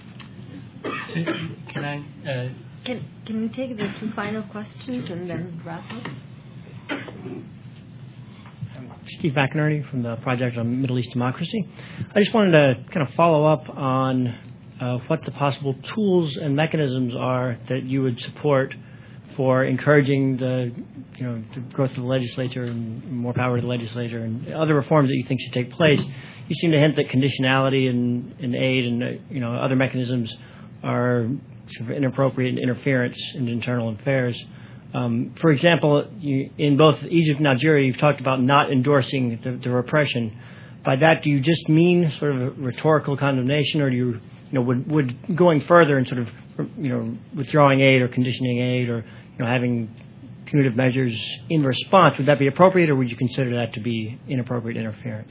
So, can I... Uh, can, can we take the two final questions and then wrap up? Steve McInerney from the Project on Middle East Democracy. I just wanted to kind of follow up on uh, what the possible tools and mechanisms are that you would support for encouraging the, you know, the growth of the legislature and more power to the legislature and other reforms that you think should take place. You seem to hint that conditionality and, and aid and uh, you know other mechanisms are sort of inappropriate interference in internal affairs. Um, for example, you, in both Egypt and Algeria, you've talked about not endorsing the, the repression. By that, do you just mean sort of a rhetorical condemnation, or do you, you know, would, would going further and sort of, you know, withdrawing aid or conditioning aid or, you know, having punitive measures in response, would that be appropriate, or would you consider that to be inappropriate interference?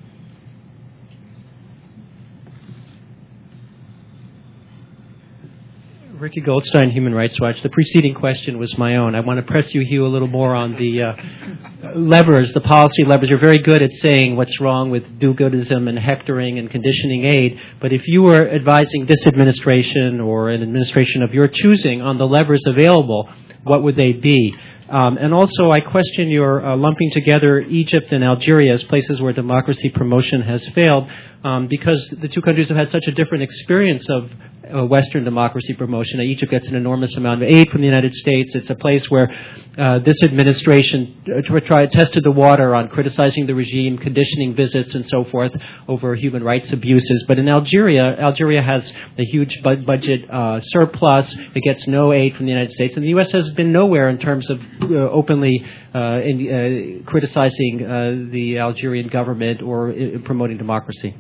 Ricky Goldstein, Human Rights Watch. The preceding question was my own. I want to press you, Hugh, a little more on the uh, levers, the policy levers. You're very good at saying what's wrong with do-goodism and hectoring and conditioning aid. But if you were advising this administration or an administration of your choosing on the levers available, what would they be? Um, and also, I question your uh, lumping together Egypt and Algeria as places where democracy promotion has failed, um, because the two countries have had such a different experience of uh, Western democracy promotion. Uh, Egypt gets an enormous amount of aid from the United States. It's a place where uh, this administration uh, tried, tested the water on criticizing the regime, conditioning visits, and so forth over human rights abuses. But in Algeria, Algeria has a huge bu- budget uh, surplus. It gets no aid from the United States. And the U S has been nowhere in terms of uh, openly uh, in, uh, criticizing uh, the Algerian government or uh, promoting democracy.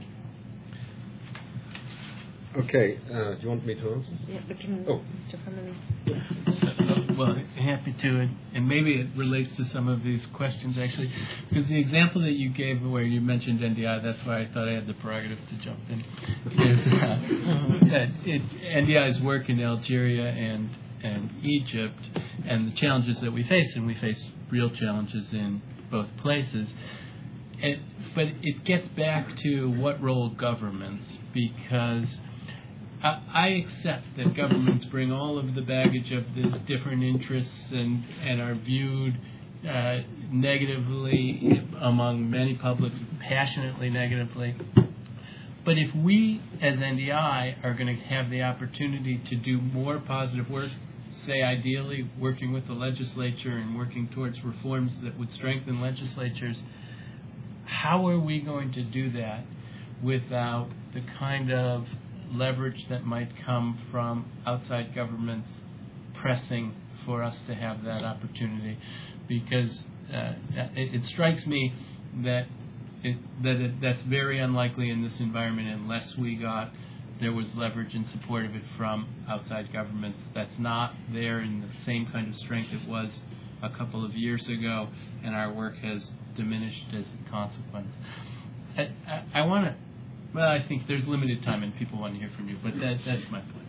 Okay, uh, do you want me to answer? Yeah, but can oh. Mister Fleming? Uh, well, happy to, and, and maybe it relates to some of these questions actually, because the example that you gave where you mentioned N D I, that's why I thought I had the prerogative to jump in, is uh, that it, N D I's work in Algeria and and Egypt and the challenges that we face, and we face real challenges in both places. It, but it gets back to what role governments, because I, I accept that governments bring all of the baggage of these different interests and, and are viewed uh, negatively among many publics, passionately negatively. But if we, as N D I, are going to have the opportunity to do more positive work, say ideally working with the legislature and working towards reforms that would strengthen legislatures, how are we going to do that without the kind of leverage that might come from outside governments pressing for us to have that opportunity? Because uh, it, it strikes me that it, that it, that's very unlikely in this environment unless we got there was leverage and support of it from outside governments. That's not there in the same kind of strength it was a couple of years ago, and our work has diminished as a consequence. I, I, I want to, well, I think there's limited time and people want to hear from you, but that, that's my point.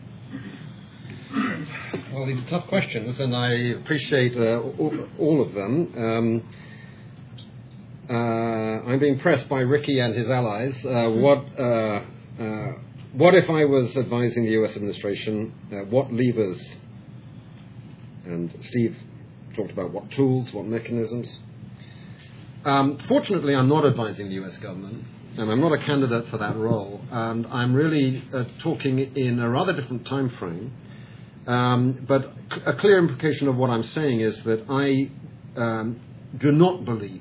Well, these are tough questions, and I appreciate uh, all, all of them. Um, uh, I'm being pressed by Ricky and his allies. Uh, what, uh, uh, what if I was advising the U S administration? Uh, what levers? And Steve talked about what tools, what mechanisms. Um, fortunately, I'm not advising the U S government, and I'm not a candidate for that role. And I'm really uh, talking in a rather different time frame. Um, but a clear implication of what I'm saying is that I um, do not believe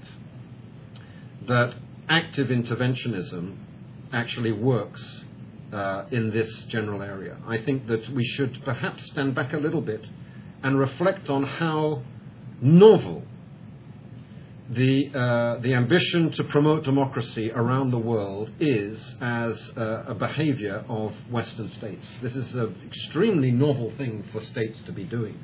that active interventionism actually works uh, in this general area. I think that we should perhaps stand back a little bit and reflect on how novel the uh, the ambition to promote democracy around the world is as uh, a behavior of Western states. This is an extremely novel thing for states to be doing.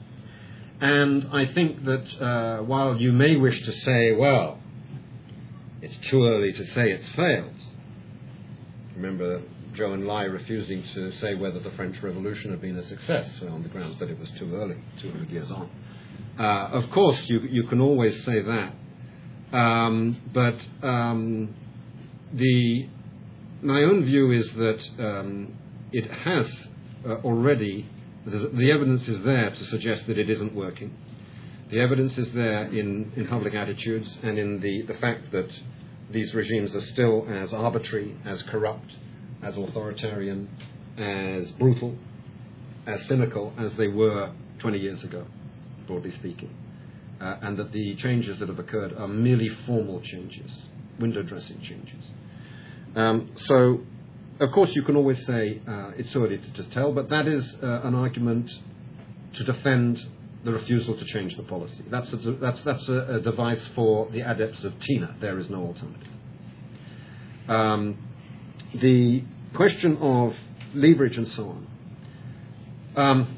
And I think that uh, while you may wish to say, well, it's too early to say it's failed. Remember Zhou Enlai refusing to say whether the French Revolution had been a success on the grounds that it was too early, two hundred years on. Uh, of course, you, you can always say that, um, but um, the my own view is that um, it has uh, already, the evidence is there to suggest that it isn't working. The evidence is there in, in public attitudes and in the, the fact that these regimes are still as arbitrary, as corrupt, as authoritarian, as brutal, as cynical as they were twenty years ago, broadly speaking, uh, and that the changes that have occurred are merely formal changes, window dressing changes. Um, so, of course, you can always say uh, it's too early to, to tell, but that is uh, an argument to defend the refusal to change the policy. That's a, that's, that's a, a device for the adepts of Tina. There is no alternative. Um, the question of leverage and so on. Um,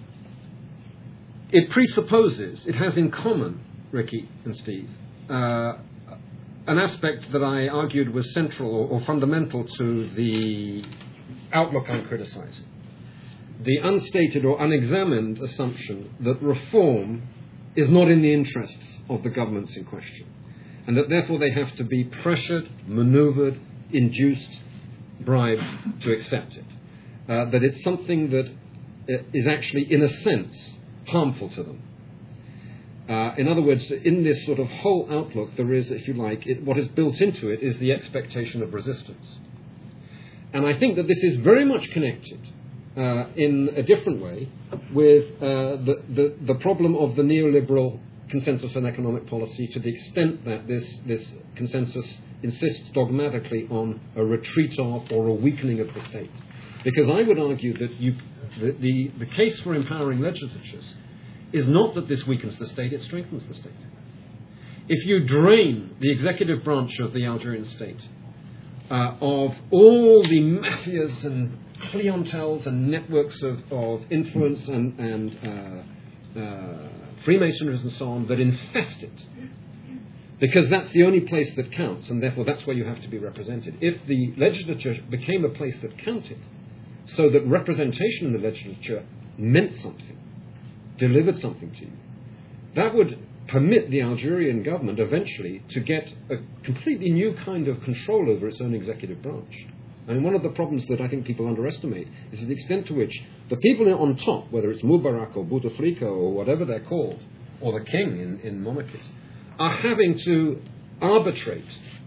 It presupposes, it has in common, Ricky and Steve, uh, an aspect that I argued was central or, or fundamental to the outlook I'm criticizing. The unstated or unexamined assumption that reform is not in the interests of the governments in question, and that therefore they have to be pressured, maneuvered, induced, bribed to accept it. Uh, that it's something that is actually, in a sense, harmful to them. Uh, in other words, in this sort of whole outlook, there is, if you like, it, what is built into it is the expectation of resistance. And I think that this is very much connected uh, in a different way with uh, the, the, the problem of the neoliberal consensus on economic policy, to the extent that this, this consensus insists dogmatically on a retreat of or a weakening of the state. Because I would argue that you, the, the, the case for empowering legislatures is not that this weakens the state, it strengthens the state. If you drain the executive branch of the Algerian state uh, of all the mafias and clienteles and networks of, of influence and, and uh, uh, Freemasonries and so on that infest it, because that's the only place that counts, and therefore that's where you have to be represented. If the legislature became a place that counted, so that representation in the legislature meant something, delivered something to you, that would permit the Algerian government eventually to get a completely new kind of control over its own executive branch. I mean, one of the problems that I think people underestimate is the extent to which the people on top, whether it's Mubarak or Bouteflika or whatever they're called, or the king in, in monarchies, are having to arbitrate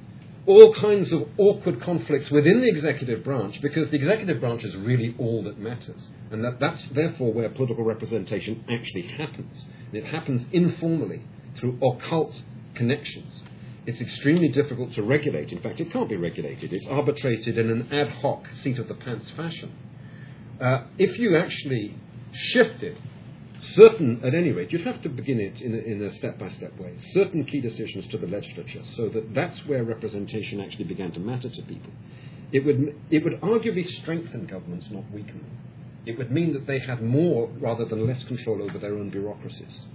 all kinds of awkward conflicts within the executive branch, because the executive branch is really all that matters. And that, that's therefore where political representation actually happens. And it happens informally through occult connections. It's extremely difficult to regulate. In fact, it can't be regulated. It's arbitrated in an ad hoc, seat-of-the-pants fashion. Uh, if you actually shifted certain, at any rate, you'd have to begin it in a, in a step-by-step way, certain key decisions to the legislature, so that that's where representation actually began to matter to people. It would, it would arguably strengthen governments, not weaken them. It would mean that they had more rather than less control over their own bureaucracies.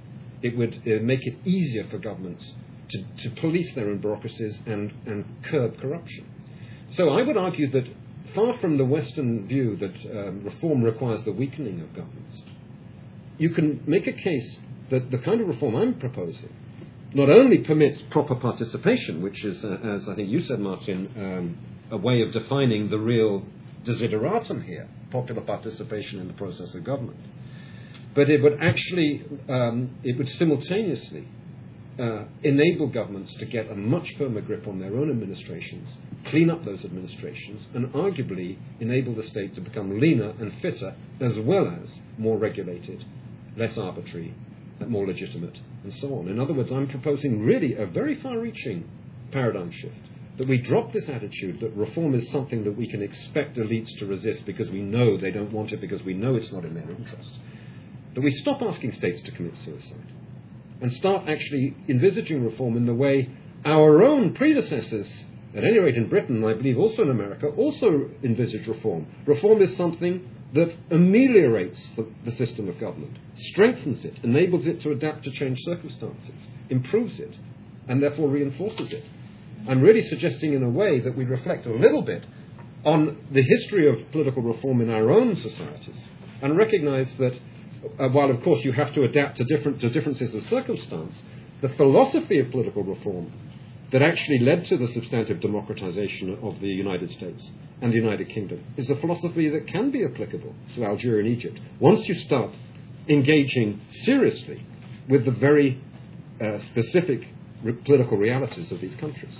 It would uh, make it easier for governments to, to police their own bureaucracies and, and curb corruption. So I would argue that far from the Western view that um, reform requires the weakening of governments, you can make a case that the kind of reform I'm proposing not only permits proper participation, which is, uh, as I think you said, Martin, um, a way of defining the real desideratum here, popular participation in the process of government, but it would actually, um, it would simultaneously uh, enable governments to get a much firmer grip on their own administrations, clean up those administrations, and arguably enable the state to become leaner and fitter, as well as more regulated, less arbitrary, more legitimate, and so on. In other words, I'm proposing really a very far-reaching paradigm shift, that we drop this attitude that reform is something that we can expect elites to resist because we know they don't want it, because we know it's not in their interest. That we stop asking states to commit suicide and start actually envisaging reform in the way our own predecessors, at any rate in Britain, I believe also in America, also envisage reform. Reform is something that ameliorates the, the system of government, strengthens it, enables it to adapt to changed circumstances, improves it, and therefore reinforces it. I'm really suggesting in a way that we reflect a little bit on the history of political reform in our own societies and recognize that uh, while of course you have to adapt to different to differences of circumstance, the philosophy of political reform that actually led to the substantive democratization of the United States and the United Kingdom is a philosophy that can be applicable to Algeria and Egypt once you start engaging seriously with the very uh, specific re- political realities of these countries.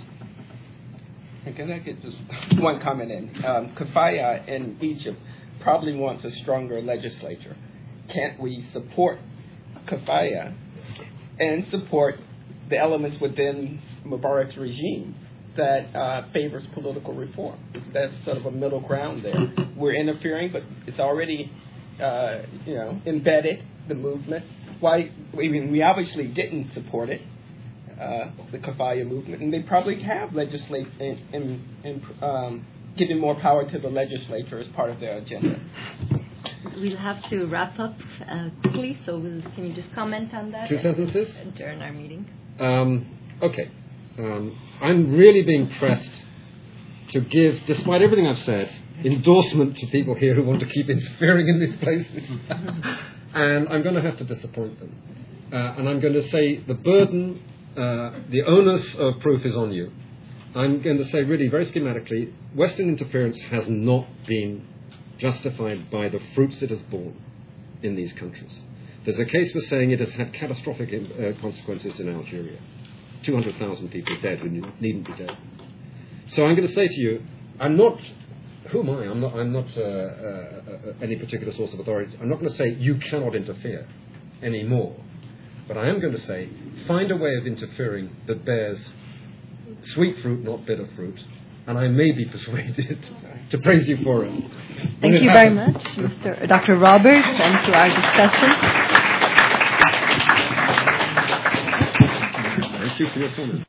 And can I get just one comment in? Um, Kafaya in Egypt probably wants a stronger legislature. Can't we support Kafaya and support the elements within Mubarak's regime that uh, favors political reform? That's sort of a middle ground there. We're interfering, but it's already, uh, you know, embedded, the movement. Why? I mean, we obviously didn't support it, uh, the Kafaya movement, and they probably have legislate in, in, in um, giving more power to the legislature as part of their agenda. We'll have to wrap up uh, quickly, so we'll, can you just comment on that? Two sentences? During our meeting. Um, okay. Um, I'm really being pressed to give, despite everything I've said, endorsement to people here who want to keep interfering in these places. And I'm going to have to disappoint them. Uh, and I'm going to say the burden, uh, the onus of proof is on you. I'm going to say really very schematically, Western interference has not been justified by the fruits it has borne in these countries. There's a case for saying it has had catastrophic uh, consequences in Algeria. two hundred thousand people dead who needn't be dead. So I'm going to say to you, I'm not, who am I? I'm not, I'm not uh, uh, uh, any particular source of authority. I'm not going to say you cannot interfere anymore. But I am going to say, find a way of interfering that bears sweet fruit, not bitter fruit. And I may be persuaded to praise you for it. Thank you very much, Mister Doctor Roberts, and to our discussion. Thank you for your comment.